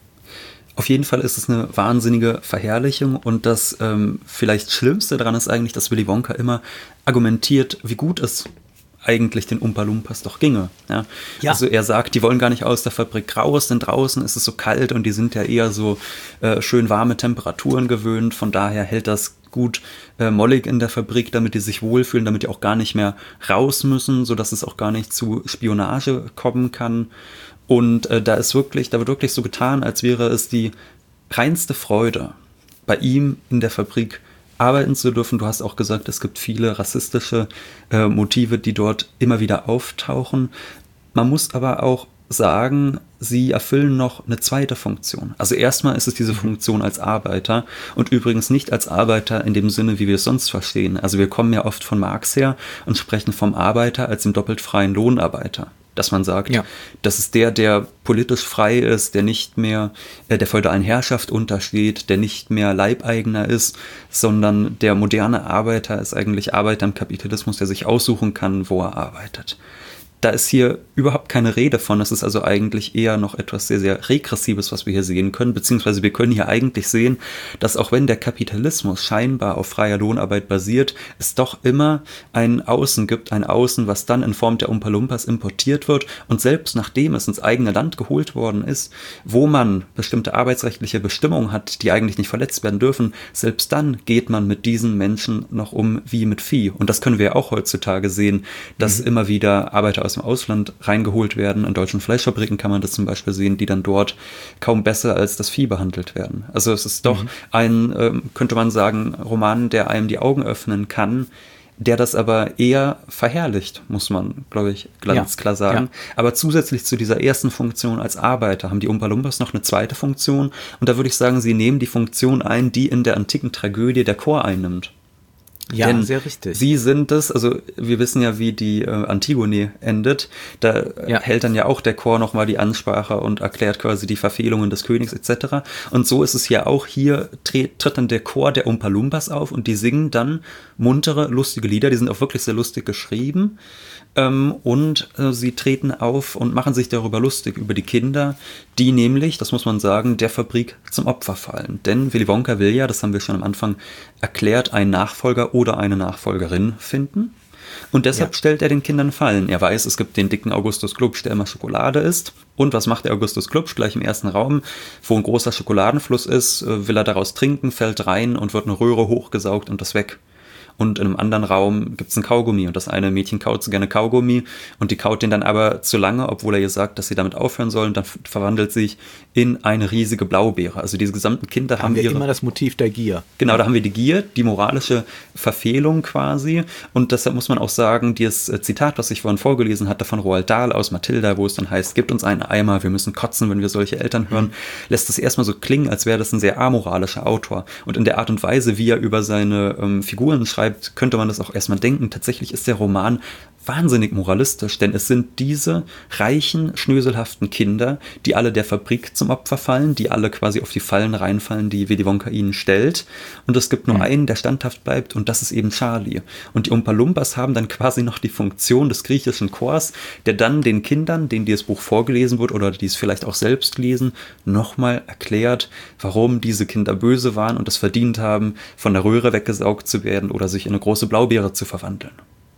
Auf jeden Fall ist es eine wahnsinnige Verherrlichung und das ähm, vielleicht Schlimmste daran ist eigentlich, dass Willy Wonka immer argumentiert, wie gut es eigentlich den Umpa-Lumpas doch ginge. Ja? Ja. Also er sagt, die wollen gar nicht aus der Fabrik raus, denn draußen ist es so kalt und die sind ja eher so äh, schön warme Temperaturen gewöhnt, von daher hält das gut äh, mollig in der Fabrik, damit die sich wohlfühlen, damit die auch gar nicht mehr raus müssen, sodass es auch gar nicht zu Spionage kommen kann. Und äh, da ist wirklich, da wird wirklich so getan, als wäre es die reinste Freude, bei ihm in der Fabrik arbeiten zu dürfen. Du hast auch gesagt, es gibt viele rassistische äh, Motive, die dort immer wieder auftauchen. Man muss aber auch sagen, sie erfüllen noch eine zweite Funktion. Also erstmal ist es diese Funktion als Arbeiter und übrigens nicht als Arbeiter in dem Sinne, wie wir es sonst verstehen. Also wir kommen ja oft von Marx her und sprechen vom Arbeiter als dem doppelt freien Lohnarbeiter. Dass man sagt, ja. das ist der, der politisch frei ist, der nicht mehr äh, der feudalen Herrschaft untersteht, der nicht mehr Leibeigener ist, sondern der moderne Arbeiter ist eigentlich Arbeiter im Kapitalismus, der sich aussuchen kann, wo er arbeitet. Da ist hier überhaupt keine Rede von. Das ist also eigentlich eher noch etwas sehr, sehr Regressives, was wir hier sehen können. Beziehungsweise wir können hier eigentlich sehen, dass auch wenn der Kapitalismus scheinbar auf freier Lohnarbeit basiert, es doch immer ein Außen gibt, ein Außen, was dann in Form der Umpa-Lumpas importiert wird. Und selbst nachdem es ins eigene Land geholt worden ist, wo man bestimmte arbeitsrechtliche Bestimmungen hat, die eigentlich nicht verletzt werden dürfen, selbst dann geht man mit diesen Menschen noch um wie mit Vieh. Und das können wir auch heutzutage sehen, dass mhm. immer wieder Arbeiter aus dem Ausland reingeholt werden. In deutschen Fleischfabriken kann man das zum Beispiel sehen, die dann dort kaum besser als das Vieh behandelt werden. Also es ist doch mhm. ein, ähm, könnte man sagen, Roman, der einem die Augen öffnen kann, der das aber eher verherrlicht, muss man, glaube ich, ganz ja, klar sagen. Ja. Aber zusätzlich zu dieser ersten Funktion als Arbeiter haben die Oompa Loompas noch eine zweite Funktion. Und da würde ich sagen, sie nehmen die Funktion ein, die in der antiken Tragödie der Chor einnimmt. Ja, Denn sehr richtig. Sie sind es, also wir wissen ja, wie die äh, Antigone endet. Da ja. hält dann ja auch der Chor nochmal die Ansprache und erklärt quasi die Verfehlungen des Königs et cetera. Und so ist es ja auch hier, tritt, tritt dann der Chor der Oompa Loompas auf und die singen dann muntere, lustige Lieder. Die sind auch wirklich sehr lustig geschrieben. Ähm, und äh, sie treten auf und machen sich darüber lustig, über die Kinder, die nämlich, das muss man sagen, der Fabrik zum Opfer fallen. Denn Willy Wonka will ja, das haben wir schon am Anfang erklärt, einen Nachfolger oder eine Nachfolgerin finden. Und deshalb ja. stellt er den Kindern Fallen. Er weiß, es gibt den dicken Augustus Glubsch, der immer Schokolade isst. Und was macht der Augustus Glubsch? Gleich im ersten Raum, wo ein großer Schokoladenfluss ist, will er daraus trinken, fällt rein und wird eine Röhre hochgesaugt und das weg. Und in einem anderen Raum gibt es ein Kaugummi und das eine Mädchen kaut so gerne Kaugummi und die kaut den dann aber zu lange, obwohl er ihr sagt, dass sie damit aufhören sollen, dann verwandelt sich in eine riesige Blaubeere. Also diese gesamten Kinder haben, haben wir ihre, immer das Motiv der Gier. Genau, da haben wir die Gier, die moralische Verfehlung quasi und deshalb muss man auch sagen, dieses Zitat, was ich vorhin vorgelesen hatte von Roald Dahl aus Mathilda, wo es dann heißt, gibt uns einen Eimer, wir müssen kotzen, wenn wir solche Eltern hören, lässt es erstmal so klingen, als wäre das ein sehr amoralischer Autor und in der Art und Weise, wie er über seine ähm, Figuren schreibt, könnte man das auch erstmal denken. Tatsächlich ist der Roman wahnsinnig moralistisch, denn es sind diese reichen, schnöselhaften Kinder, die alle der Fabrik zum Opfer fallen, die alle quasi auf die Fallen reinfallen, die Willy Wonka ihnen stellt. Und es gibt nur mhm. einen, der standhaft bleibt und das ist eben Charlie. Und die Oompa Loompas haben dann quasi noch die Funktion des griechischen Chors, der dann den Kindern, denen dieses Buch vorgelesen wird oder die es vielleicht auch selbst lesen, nochmal erklärt, warum diese Kinder böse waren und es verdient haben, von der Röhre weggesaugt zu werden oder sich in eine große Blaubeere zu verwandeln.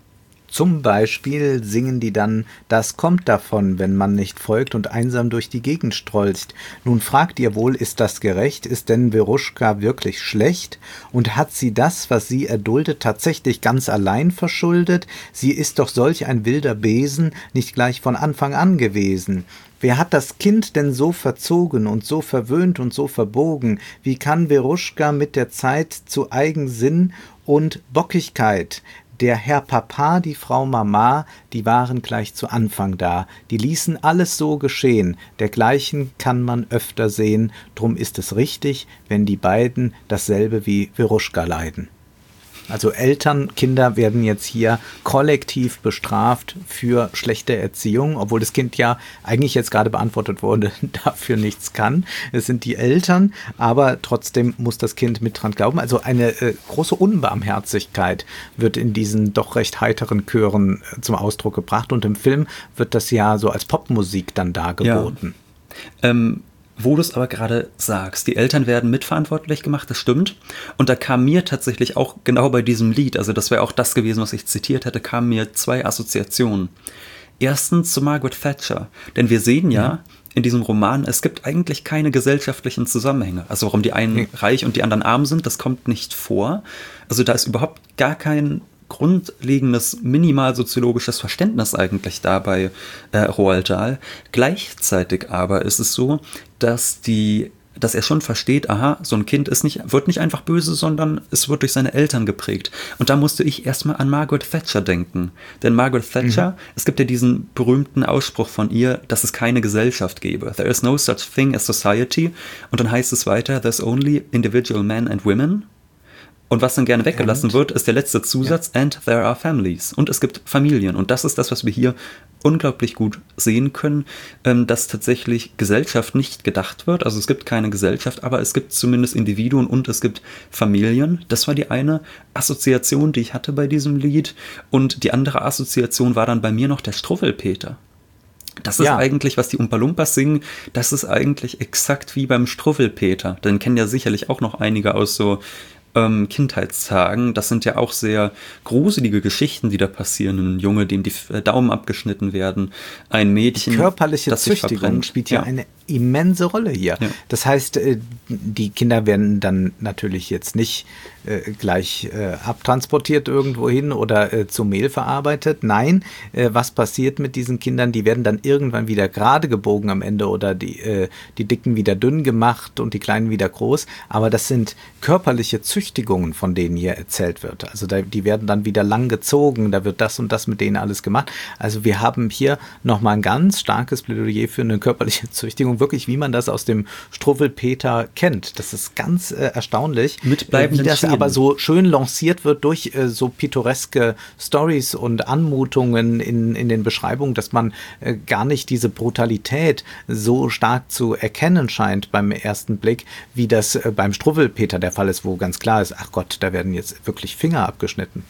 Zum Beispiel singen die dann, das kommt davon, wenn man nicht folgt und einsam durch die Gegend strolcht. Nun fragt ihr wohl, ist das gerecht? Ist denn Veruschka wirklich schlecht? Und hat sie das, was sie erduldet, tatsächlich ganz allein verschuldet? Sie ist doch solch ein wilder Besen, nicht gleich von Anfang an gewesen. Wer hat das Kind denn so verzogen und so verwöhnt und so verbogen? Wie kann Veruschka mit der Zeit zu Eigensinn und Bockigkeit? Der Herr Papa, die Frau Mama, die waren gleich zu Anfang da. Die ließen alles so geschehen. Dergleichen kann man öfter sehen. Drum ist es richtig, wenn die beiden dasselbe wie Veruschka leiden. Also Eltern, Kinder werden jetzt hier kollektiv bestraft für schlechte Erziehung, obwohl das Kind ja eigentlich jetzt gerade beantwortet wurde, dafür nichts kann. Es sind die Eltern, aber trotzdem muss das Kind mit dran glauben. Also eine äh, große Unbarmherzigkeit wird in diesen doch recht heiteren Chören äh, zum Ausdruck gebracht und im Film wird das ja so als Popmusik dann dargeboten. Ja. Ähm Wo du es aber gerade sagst, die Eltern werden mitverantwortlich gemacht, das stimmt. Und da kam mir tatsächlich auch genau bei diesem Lied, also das wäre auch das gewesen, was ich zitiert hätte, kamen mir zwei Assoziationen. Erstens zu Margaret Thatcher, denn wir sehen ja, ja in diesem Roman, es gibt eigentlich keine gesellschaftlichen Zusammenhänge. Also warum die einen okay. reich und die anderen arm sind, das kommt nicht vor. Also da ist überhaupt gar kein grundlegendes minimalsoziologisches Verständnis eigentlich dabei äh, Roald Dahl. Gleichzeitig aber ist es so, dass die dass er schon versteht, aha, so ein Kind ist nicht, wird nicht einfach böse, sondern es wird durch seine Eltern geprägt. Und da musste ich erstmal an Margaret Thatcher denken. Denn Margaret Thatcher, mhm. es gibt ja diesen berühmten Ausspruch von ihr, dass es keine Gesellschaft gäbe. There is no such thing as society. Und dann heißt es weiter, there's only individual men and women. Und was dann gerne weggelassen wird, ist der letzte Zusatz, ja. and there are families. Und es gibt Familien. Und das ist das, was wir hier unglaublich gut sehen können, dass tatsächlich Gesellschaft nicht gedacht wird. Also es gibt keine Gesellschaft, aber es gibt zumindest Individuen und es gibt Familien. Das war die eine Assoziation, die ich hatte bei diesem Lied. Und die andere Assoziation war dann bei mir noch der Struffelpeter. Das ist ja. eigentlich, was die Oompa Loompas singen, das ist eigentlich exakt wie beim Struffelpeter. Den kennen ja sicherlich auch noch einige aus so ähm, Kindheitstagen. Das sind ja auch sehr gruselige Geschichten, die da passieren. Ein Junge, dem die Daumen abgeschnitten werden, ein Mädchen, die körperliche das Züchtigung spielt ja, ja eine immense Rolle hier. Ja. Das heißt, die Kinder werden dann natürlich jetzt nicht äh, gleich äh, abtransportiert irgendwo hin oder äh, zu Mehl verarbeitet. Nein, äh, was passiert mit diesen Kindern? Die werden dann irgendwann wieder gerade gebogen am Ende oder die, äh, die Dicken wieder dünn gemacht und die Kleinen wieder groß. Aber das sind körperliche Züchtigungen, von denen hier erzählt wird. Also da, die werden dann wieder lang gezogen, da wird das und das mit denen alles gemacht. Also wir haben hier nochmal ein ganz starkes Plädoyer für eine körperliche Züchtigung, wirklich wie man das aus dem Struwwelpeter kennt. Das ist ganz äh, erstaunlich, mit bleibenden wie das Szenen. Aber so schön lanciert wird durch äh, so pittoreske Stories und Anmutungen in, in den Beschreibungen, dass man äh, gar nicht diese Brutalität so stark zu erkennen scheint beim ersten Blick, wie das äh, beim Struwwelpeter der Fall ist, wo ganz klar ist, ach Gott, da werden jetzt wirklich Finger abgeschnitten.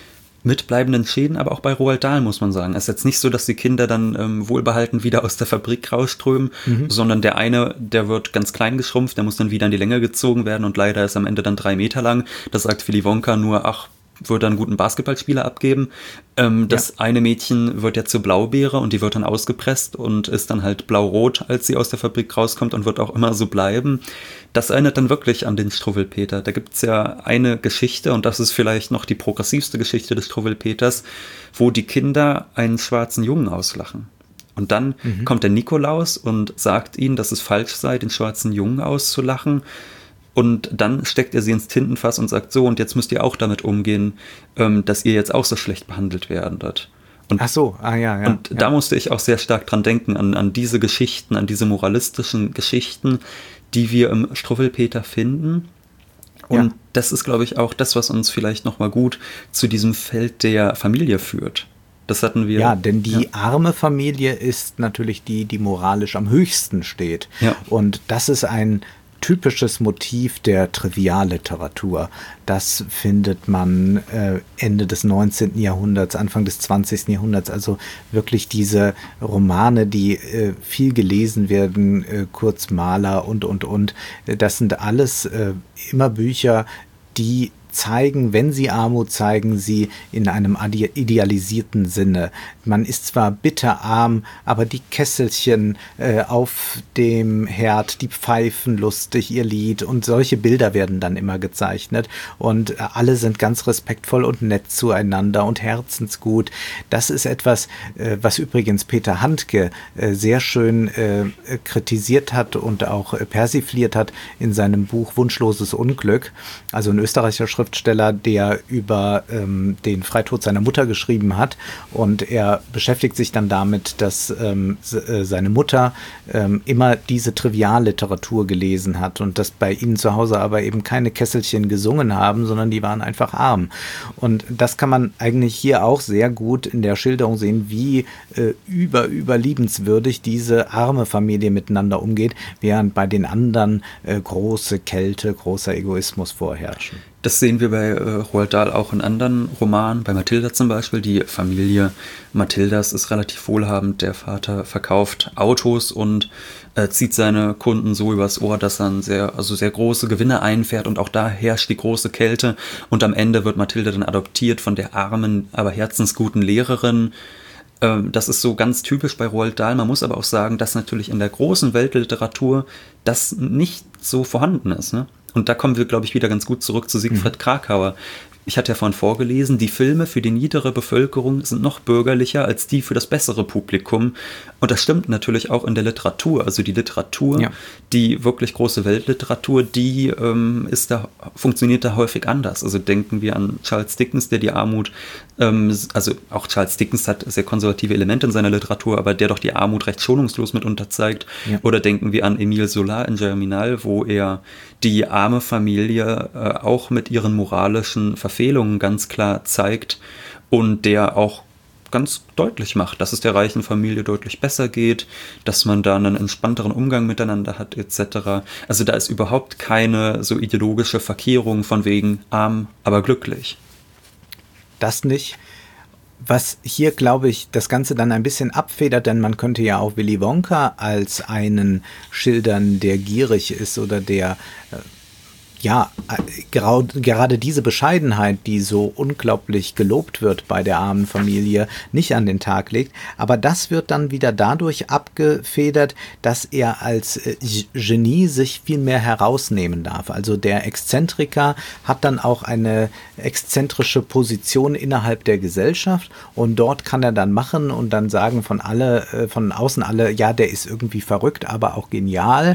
Mit bleibenden Schäden, aber auch bei Roald Dahl muss man sagen. Es ist jetzt nicht so, dass die Kinder dann ähm, wohlbehalten wieder aus der Fabrik rausströmen, mhm. sondern der eine, der wird ganz klein geschrumpft, der muss dann wieder in die Länge gezogen werden und leider ist am Ende dann drei Meter lang. Das sagt Willy Wonka nur, ach, würde einen guten Basketballspieler abgeben. Ähm, das ja. eine Mädchen wird ja zur Blaubeere und die wird dann ausgepresst und ist dann halt blau-rot, als sie aus der Fabrik rauskommt und wird auch immer so bleiben. Das erinnert dann wirklich an den Struwwelpeter. Da gibt's ja eine Geschichte und das ist vielleicht noch die progressivste Geschichte des Struwwelpeters, wo die Kinder einen schwarzen Jungen auslachen. Und dann mhm. kommt der Nikolaus und sagt ihnen, dass es falsch sei, den schwarzen Jungen auszulachen. Und dann steckt er sie ins Tintenfass und sagt so, und jetzt müsst ihr auch damit umgehen, ähm, dass ihr jetzt auch so schlecht behandelt werdet. Und, Ach so, ah ja, ja. Und ja. da musste ich auch sehr stark dran denken, an, an diese Geschichten, an diese moralistischen Geschichten, die wir im Struwwelpeter finden. Und ja. das ist, glaube ich, auch das, was uns vielleicht nochmal gut zu diesem Feld der Familie führt. Das hatten wir. Ja, denn die ja. arme Familie ist natürlich die, die moralisch am höchsten steht. Ja. Und das ist ein typisches Motiv der Trivialliteratur. Das findet man äh, Ende des neunzehnten Jahrhunderts, Anfang des zwanzigsten Jahrhunderts. Also wirklich diese Romane, die äh, viel gelesen werden, äh, Kurz Mahler und, und, und. Das sind alles äh, immer Bücher, die zeigen, wenn sie Armut zeigen, sie in einem idealisierten Sinne. Man ist zwar bitterarm, aber die Kesselchen äh, auf dem Herd, die pfeifen lustig ihr Lied und solche Bilder werden dann immer gezeichnet und äh, alle sind ganz respektvoll und nett zueinander und herzensgut. Das ist etwas, äh, was übrigens Peter Handke äh, sehr schön äh, kritisiert hat und auch äh, persifliert hat in seinem Buch Wunschloses Unglück, also ein österreichischer Schriftsteller, der über ähm, den Freitod seiner Mutter geschrieben hat und er beschäftigt sich dann damit, dass ähm, se- seine Mutter ähm, immer diese Trivialliteratur gelesen hat und dass bei ihnen zu Hause aber eben keine Kesselchen gesungen haben, sondern die waren einfach arm. Und das kann man eigentlich hier auch sehr gut in der Schilderung sehen, wie äh, über, überliebenswürdig diese arme Familie miteinander umgeht, während bei den anderen äh, große Kälte, großer Egoismus vorherrschen. Das sehen wir bei äh, Roald Dahl auch in anderen Romanen, bei Mathilda zum Beispiel. Die Familie Mathildas ist relativ wohlhabend. Der Vater verkauft Autos und äh, zieht seine Kunden so übers Ohr, dass er ein sehr, also sehr große Gewinne einfährt und auch da herrscht die große Kälte. Und am Ende wird Mathilda dann adoptiert von der armen, aber herzensguten Lehrerin. Ähm, das ist so ganz typisch bei Roald Dahl. Man muss aber auch sagen, dass natürlich in der großen Weltliteratur das nicht so vorhanden ist, ne? Und da kommen wir, glaube ich, wieder ganz gut zurück zu Siegfried Kracauer. Ich hatte ja vorhin vorgelesen, die Filme für die niedere Bevölkerung sind noch bürgerlicher als die für das bessere Publikum. Und das stimmt natürlich auch in der Literatur. Also die Literatur, ja. die wirklich große Weltliteratur, die ähm, ist da, funktioniert da häufig anders. Also denken wir an Charles Dickens, der die Armut, ähm, also auch Charles Dickens hat sehr konservative Elemente in seiner Literatur, aber der doch die Armut recht schonungslos mit unterzeigt. Ja. Oder denken wir an Émile Zola in Germinal, wo er die arme Familie äh, auch mit ihren moralischen Verfehlungen ganz klar zeigt und der auch ganz deutlich macht, dass es der reichen Familie deutlich besser geht, dass man da einen entspannteren Umgang miteinander hat et cetera. Also da ist überhaupt keine so ideologische Verkehrung von wegen arm, aber glücklich. Das nicht. Was hier, glaube ich, das Ganze dann ein bisschen abfedert, denn man könnte ja auch Willy Wonka als einen schildern, der gierig ist oder der äh, Ja, gerade diese Bescheidenheit, die so unglaublich gelobt wird bei der armen Familie, nicht an den Tag legt. Aber das wird dann wieder dadurch abgefedert, dass er als Genie sich viel mehr herausnehmen darf. Also der Exzentriker hat dann auch eine exzentrische Position innerhalb der Gesellschaft und dort kann er dann machen und dann sagen von alle, von außen alle, ja, der ist irgendwie verrückt, aber auch genial.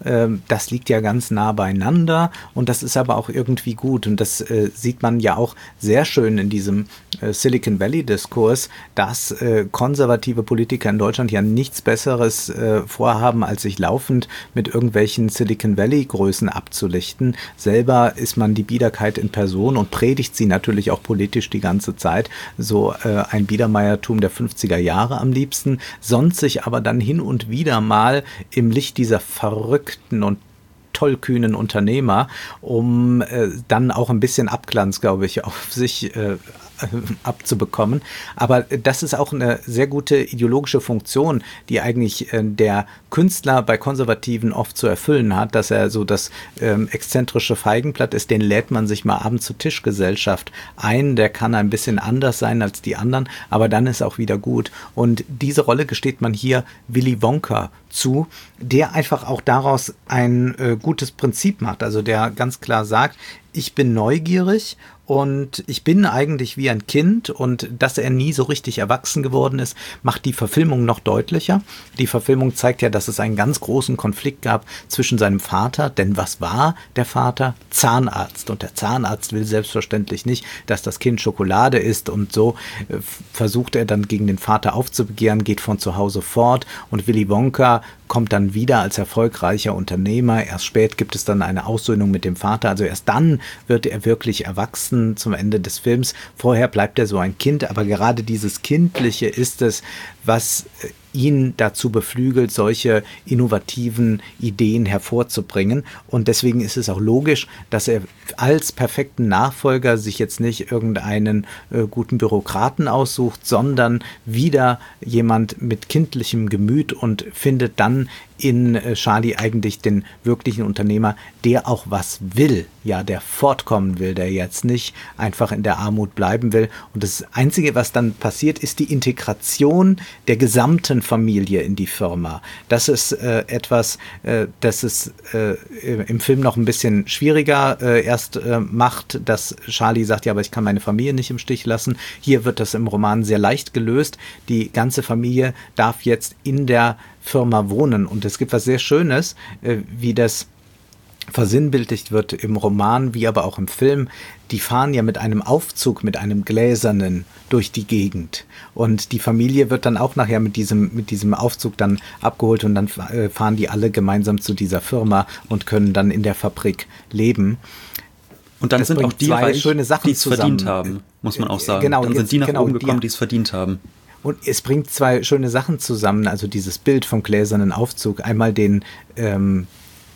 Das liegt ja ganz nah beieinander. Und das ist aber auch irgendwie gut. Und das äh, sieht man ja auch sehr schön in diesem äh, Silicon Valley-Diskurs, dass äh, konservative Politiker in Deutschland ja nichts Besseres äh, vorhaben, als sich laufend mit irgendwelchen Silicon Valley-Größen abzulichten. Selber ist man die Biederkeit in Person und predigt sie natürlich auch politisch die ganze Zeit. So äh, ein Biedermeiertum der fünfziger Jahre am liebsten. Sonst sich aber dann hin und wieder mal im Licht dieser verrückten und tollkühnen Unternehmer, um äh, dann auch ein bisschen Abglanz, glaube ich, auf sich äh, abzubekommen. Aber das ist auch eine sehr gute ideologische Funktion, die eigentlich äh, der Künstler bei Konservativen oft zu erfüllen hat, dass er so das ähm, exzentrische Feigenblatt ist, den lädt man sich mal abends zur Tischgesellschaft ein, der kann ein bisschen anders sein als die anderen, aber dann ist auch wieder gut. Und diese Rolle gesteht man hier Willy Wonka zu, der einfach auch daraus ein äh, gutes Prinzip macht, also der ganz klar sagt, ich bin neugierig und ich bin eigentlich wie ein Kind und dass er nie so richtig erwachsen geworden ist, macht die Verfilmung noch deutlicher. Die Verfilmung zeigt ja, dass es einen ganz großen Konflikt gab zwischen seinem Vater, denn was war der Vater? Zahnarzt. Und der Zahnarzt will selbstverständlich nicht, dass das Kind Schokolade isst und so äh, versucht er dann gegen den Vater aufzubegehren, geht von zu Hause fort und Willy Wonka kommt dann wieder als erfolgreicher Unternehmer. Erst spät gibt es dann eine Aussöhnung mit dem Vater. Also erst dann wird er wirklich erwachsen zum Ende des Films. Vorher bleibt er so ein Kind, aber gerade dieses Kindliche ist es, was ihn dazu beflügelt, solche innovativen Ideen hervorzubringen. Und deswegen ist es auch logisch, dass er als perfekten Nachfolger sich jetzt nicht irgendeinen äh, guten Bürokraten aussucht, sondern wieder jemand mit kindlichem Gemüt und findet dann in äh, Charlie eigentlich den wirklichen Unternehmer, der auch was will, ja, der fortkommen will, der jetzt nicht einfach in der Armut bleiben will. Und das Einzige, was dann passiert, ist die Integration der gesamten Familie in die Firma. Das ist äh, etwas, äh, das es äh, im Film noch ein bisschen schwieriger äh, erst äh, macht, dass Charlie sagt, ja, aber ich kann meine Familie nicht im Stich lassen. Hier wird das im Roman sehr leicht gelöst. Die ganze Familie darf jetzt in der Firma wohnen. Und es gibt was sehr Schönes, äh, wie das versinnbildlicht wird im Roman, wie aber auch im Film. Die fahren ja mit einem Aufzug, mit einem gläsernen durch die Gegend. Und die Familie wird dann auch nachher mit diesem, mit diesem Aufzug dann abgeholt und dann fahren die alle gemeinsam zu dieser Firma und können dann in der Fabrik leben. Und dann das sind auch die reich, schöne Sachen die es verdient haben, muss man auch sagen. Genau, dann sind jetzt, die nach genau, oben gekommen, die, die es verdient haben. Und es bringt zwei schöne Sachen zusammen, also dieses Bild vom gläsernen Aufzug. Einmal den ähm,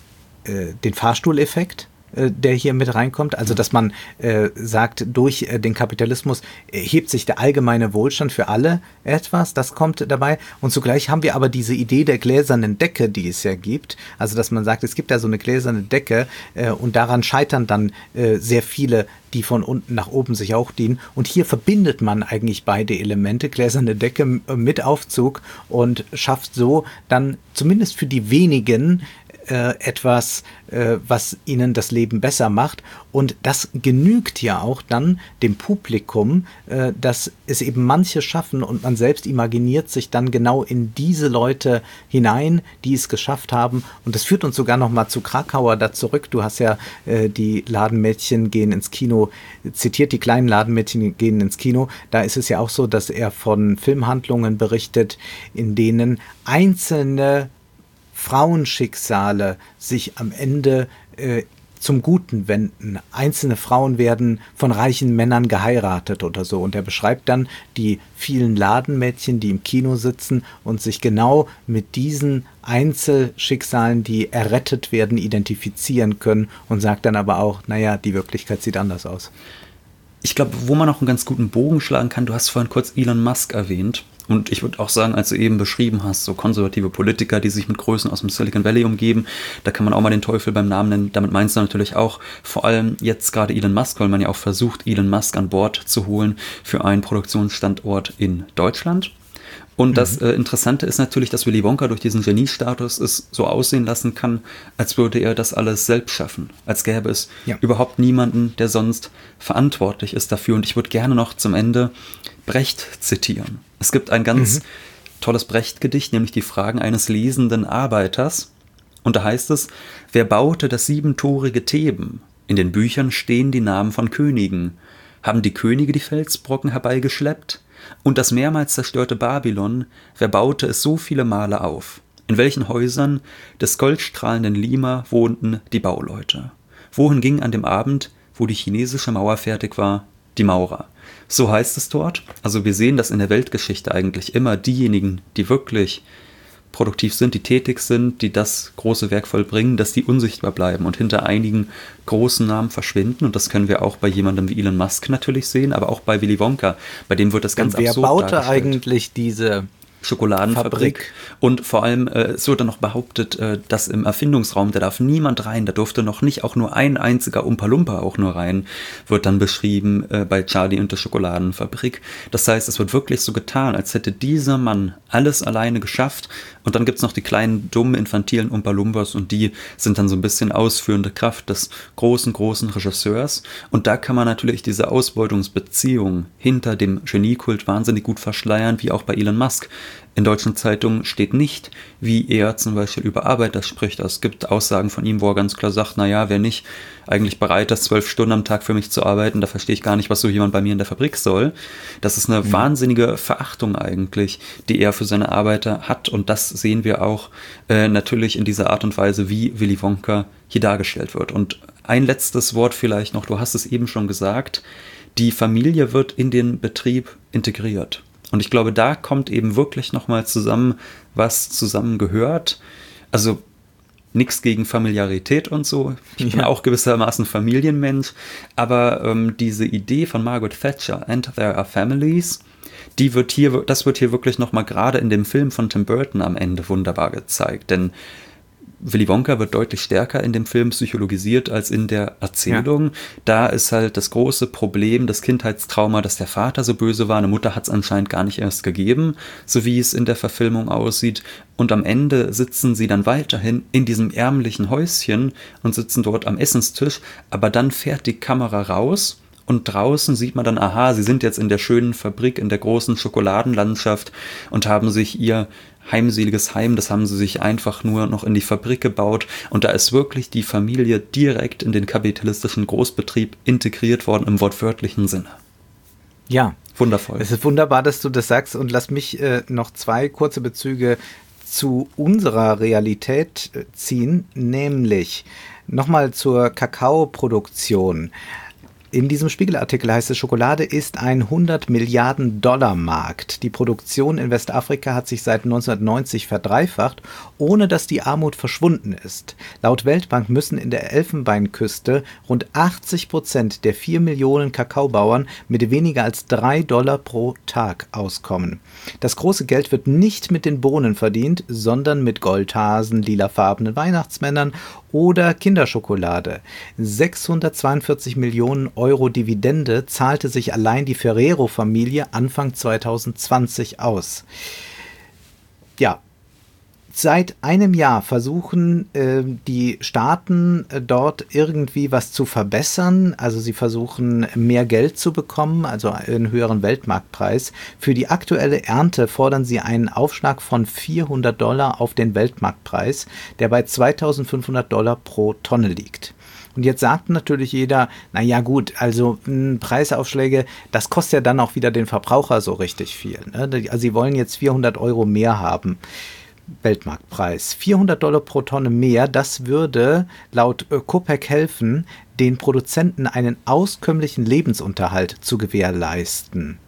den Fahrstuhleffekt, äh, der hier mit reinkommt. Also, dass man äh, sagt, durch äh, den Kapitalismus äh, hebt sich der allgemeine Wohlstand für alle etwas. Das kommt dabei. Und zugleich haben wir aber diese Idee der gläsernen Decke, die es ja gibt. Also, dass man sagt, es gibt da so eine gläserne Decke äh, und daran scheitern dann äh, sehr viele, die von unten nach oben sich auch dienen. Und hier verbindet man eigentlich beide Elemente, gläserne Decke mit Aufzug und schafft so dann zumindest für die wenigen etwas, was ihnen das Leben besser macht. Und das genügt ja auch dann dem Publikum, dass es eben manche schaffen und man selbst imaginiert sich dann genau in diese Leute hinein, die es geschafft haben. Und das führt uns sogar noch mal zu Krakauer da zurück. Du hast ja die Ladenmädchen gehen ins Kino zitiert, die kleinen Ladenmädchen gehen ins Kino. Da ist es ja auch so, dass er von Filmhandlungen berichtet, in denen einzelne Frauenschicksale sich am Ende äh, zum Guten wenden. Einzelne Frauen werden von reichen Männern geheiratet oder so. Und er beschreibt dann die vielen Ladenmädchen, die im Kino sitzen und sich genau mit diesen Einzelschicksalen, die errettet werden, identifizieren können und sagt dann aber auch, naja, die Wirklichkeit sieht anders aus. Ich glaube, wo man auch einen ganz guten Bogen schlagen kann, du hast vorhin kurz Elon Musk erwähnt. Und ich würde auch sagen, als du eben beschrieben hast, so konservative Politiker, die sich mit Größen aus dem Silicon Valley umgeben, da kann man auch mal den Teufel beim Namen nennen. Damit meinst du natürlich auch vor allem jetzt gerade Elon Musk, weil man ja auch versucht, Elon Musk an Bord zu holen für einen Produktionsstandort in Deutschland. Und das äh, Interessante ist natürlich, dass Willy Wonka durch diesen Geniestatus es so aussehen lassen kann, als würde er das alles selbst schaffen. Als gäbe es ja. überhaupt niemanden, der sonst verantwortlich ist dafür. Und ich würde gerne noch zum Ende Brecht zitieren. Es gibt ein ganz mhm. tolles Brecht-Gedicht, nämlich die Fragen eines lesenden Arbeiters. Und da heißt es, wer baute das siebentorige Theben? In den Büchern stehen die Namen von Königen. Haben die Könige die Felsbrocken herbeigeschleppt? Und das mehrmals zerstörte Babylon, wer baute es so viele Male auf? In welchen Häusern des goldstrahlenden Lima wohnten die Bauleute? Wohin ging an dem Abend, wo die chinesische Mauer fertig war, die Maurer? So heißt es dort. Also wir sehen, dass in der Weltgeschichte eigentlich immer diejenigen, die wirklich produktiv sind, die tätig sind, die das große Werk vollbringen, dass die unsichtbar bleiben und hinter einigen großen Namen verschwinden. Und das können wir auch bei jemandem wie Elon Musk natürlich sehen, aber auch bei Willy Wonka. Bei dem wird das ganz und wer absurd baute dargestellt. Eigentlich diese Schokoladenfabrik. Fabrik. Und vor allem, äh, es wurde noch behauptet, äh, dass im Erfindungsraum, da darf niemand rein, da durfte noch nicht auch nur ein einziger Umpa-Lumpa auch nur rein, wird dann beschrieben äh, bei Charlie und der Schokoladenfabrik. Das heißt, es wird wirklich so getan, als hätte dieser Mann alles alleine geschafft. Und dann gibt es noch die kleinen, dummen, infantilen Umpa-Lumpas und die sind dann so ein bisschen ausführende Kraft des großen, großen Regisseurs. Und da kann man natürlich diese Ausbeutungsbeziehung hinter dem Geniekult wahnsinnig gut verschleiern, wie auch bei Elon Musk. In deutschen Zeitungen steht nicht, wie er zum Beispiel über Arbeiter spricht. Es gibt Aussagen von ihm, wo er ganz klar sagt, naja, wer nicht eigentlich bereit ist, zwölf Stunden am Tag für mich zu arbeiten, da verstehe ich gar nicht, was so jemand bei mir in der Fabrik soll. Das ist eine mhm. wahnsinnige Verachtung eigentlich, die er für seine Arbeiter hat. Und das sehen wir auch äh, natürlich in dieser Art und Weise, wie Willy Wonka hier dargestellt wird. Und ein letztes Wort vielleicht noch, du hast es eben schon gesagt, die Familie wird in den Betrieb integriert. Und ich glaube, da kommt eben wirklich nochmal zusammen, was zusammengehört. Also nichts gegen Familiarität und so. Ich ja. bin auch gewissermaßen Familienmensch. Aber ähm, diese Idee von Margaret Thatcher, And There Are Families, die wird hier, das wird hier wirklich nochmal gerade in dem Film von Tim Burton am Ende wunderbar gezeigt. Denn Willy Wonka wird deutlich stärker in dem Film psychologisiert als in der Erzählung. Ja. Da ist halt das große Problem, das Kindheitstrauma, dass der Vater so böse war. Eine Mutter hat es anscheinend gar nicht erst gegeben, so wie es in der Verfilmung aussieht. Und am Ende sitzen sie dann weiterhin in diesem ärmlichen Häuschen und sitzen dort am Essenstisch. Aber dann fährt die Kamera raus. Und draußen sieht man dann, aha, sie sind jetzt in der schönen Fabrik, in der großen Schokoladenlandschaft und haben sich ihr heimseliges Heim, das haben sie sich einfach nur noch in die Fabrik gebaut. Und da ist wirklich die Familie direkt in den kapitalistischen Großbetrieb integriert worden, im wortwörtlichen Sinne. Ja. Wundervoll. Es ist wunderbar, dass du das sagst. Und lass mich äh, noch zwei kurze Bezüge zu unserer Realität äh, ziehen, nämlich nochmal zur Kakaoproduktion. In diesem Spiegelartikel heißt es, Schokolade ist ein hundert Milliarden Dollar Markt. Die Produktion in Westafrika hat sich seit neunzehnhundertneunzig verdreifacht, ohne dass die Armut verschwunden ist. Laut Weltbank müssen in der Elfenbeinküste rund achtzig Prozent der vier Millionen Kakaobauern mit weniger als drei Dollar pro Tag auskommen. Das große Geld wird nicht mit den Bohnen verdient, sondern mit Goldhasen, lilafarbenen Weihnachtsmännern oder Kinderschokolade. sechshundertzweiundvierzig Millionen Euro Dividende zahlte sich allein die Ferrero-Familie Anfang zweitausendzwanzig aus. Ja, seit einem Jahr versuchen äh, die Staaten äh, dort irgendwie was zu verbessern. Also sie versuchen mehr Geld zu bekommen, also einen höheren Weltmarktpreis. Für die aktuelle Ernte fordern sie einen Aufschlag von vierhundert Dollar auf den Weltmarktpreis, der bei zweitausendfünfhundert Dollar pro Tonne liegt. Und jetzt sagt natürlich jeder, naja gut, also mh, Preisaufschläge, das kostet ja dann auch wieder den Verbraucher so richtig viel. Ne? Also sie wollen jetzt vierhundert Euro mehr haben. Weltmarktpreis. vierhundert Dollar pro Tonne mehr, das würde laut Copec helfen, den Produzenten einen auskömmlichen Lebensunterhalt zu gewährleisten.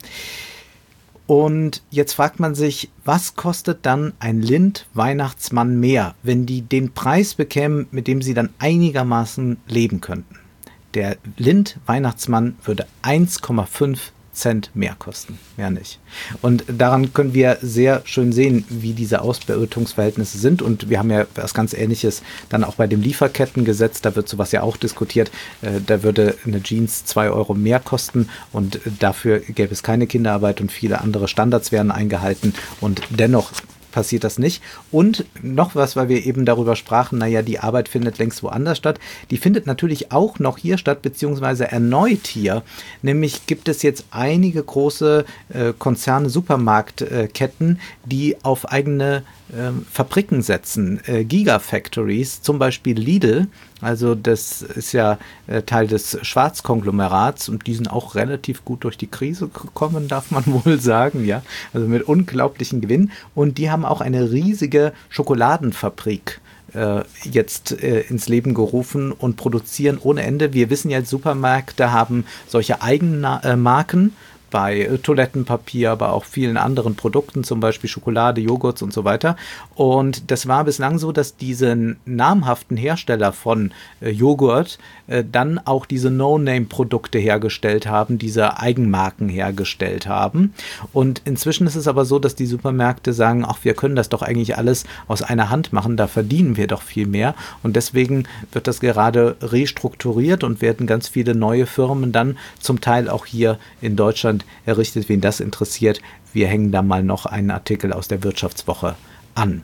Und jetzt fragt man sich, was kostet dann ein Lind-Weihnachtsmann mehr, wenn die den Preis bekämen, mit dem sie dann einigermaßen leben könnten? Der Lind-Weihnachtsmann würde eins Komma fünf Cent mehr kosten, mehr nicht. Und daran können wir sehr schön sehen, wie diese Ausbeutungsverhältnisse sind. Und wir haben ja was ganz Ähnliches dann auch bei dem Lieferkettengesetz, da wird sowas ja auch diskutiert. Äh, da würde eine Jeans zwei Euro mehr kosten und dafür gäbe es keine Kinderarbeit und viele andere Standards werden eingehalten und dennoch passiert das nicht. Und noch was, weil wir eben darüber sprachen, naja, die Arbeit findet längst woanders statt. Die findet natürlich auch noch hier statt, beziehungsweise erneut hier. Nämlich gibt es jetzt einige große äh, Konzerne, Supermarktketten, äh, die auf eigene äh, Fabriken setzen. Äh, Gigafactories, zum Beispiel Lidl. Also das ist ja äh, Teil des Schwarzkonglomerats und die sind auch relativ gut durch die Krise gekommen, darf man wohl sagen, ja. Also mit unglaublichen Gewinn. Und die haben auch eine riesige Schokoladenfabrik äh, jetzt äh, ins Leben gerufen und produzieren ohne Ende. Wir wissen ja, Supermärkte haben solche Eigenmarken bei äh, Toilettenpapier, aber auch vielen anderen Produkten, zum Beispiel Schokolade, Joghurts und so weiter. Und das war bislang so, dass diese namhaften Hersteller von äh, Joghurt äh, dann auch diese No-Name-Produkte hergestellt haben, diese Eigenmarken hergestellt haben. Und inzwischen ist es aber so, dass die Supermärkte sagen, ach, wir können das doch eigentlich alles aus einer Hand machen, da verdienen wir doch viel mehr. Und deswegen wird das gerade restrukturiert und werden ganz viele neue Firmen dann zum Teil auch hier in Deutschland errichtet, wen das interessiert. Wir hängen da mal noch einen Artikel aus der Wirtschaftswoche an.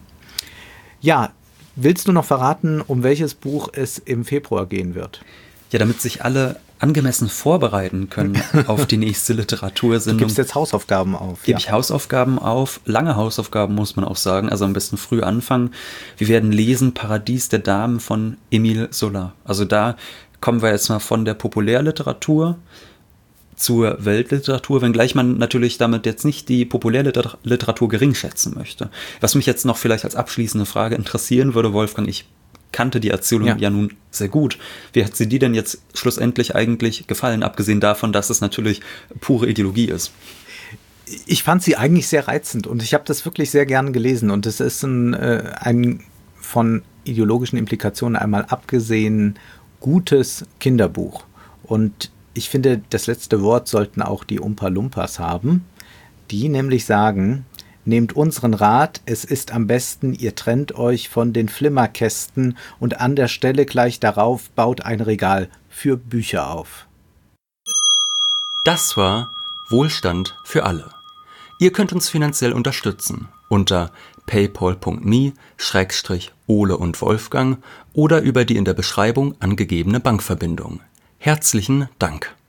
Ja, willst du noch verraten, um welches Buch es im Februar gehen wird? Ja, damit sich alle angemessen vorbereiten können auf die nächste Literatursendung. Du gibst jetzt Hausaufgaben auf. Gebe ja. ich Hausaufgaben auf, lange Hausaufgaben muss man auch sagen, also am besten früh anfangen. Wir werden lesen Paradies der Damen von Émile Zola. Also da kommen wir jetzt mal von der Populärliteratur zur Weltliteratur, wenngleich man natürlich damit jetzt nicht die Populärliteratur geringschätzen möchte. Was mich jetzt noch vielleicht als abschließende Frage interessieren würde, Wolfgang, ich kannte die Erzählung ja. ja nun sehr gut. Wie hat sie dir denn jetzt schlussendlich eigentlich gefallen, abgesehen davon, dass es natürlich pure Ideologie ist? Ich fand sie eigentlich sehr reizend und ich habe das wirklich sehr gern gelesen und es ist ein, äh, ein von ideologischen Implikationen einmal abgesehen gutes Kinderbuch. Und ich finde, das letzte Wort sollten auch die Oompa Loompas haben, die nämlich sagen, nehmt unseren Rat, es ist am besten, ihr trennt euch von den Flimmerkästen und an der Stelle gleich darauf baut ein Regal für Bücher auf. Das war Wohlstand für alle. Ihr könnt uns finanziell unterstützen unter paypal punkt me Schrägstrich Ole und Wolfgang oder über die in der Beschreibung angegebene Bankverbindung. Herzlichen Dank.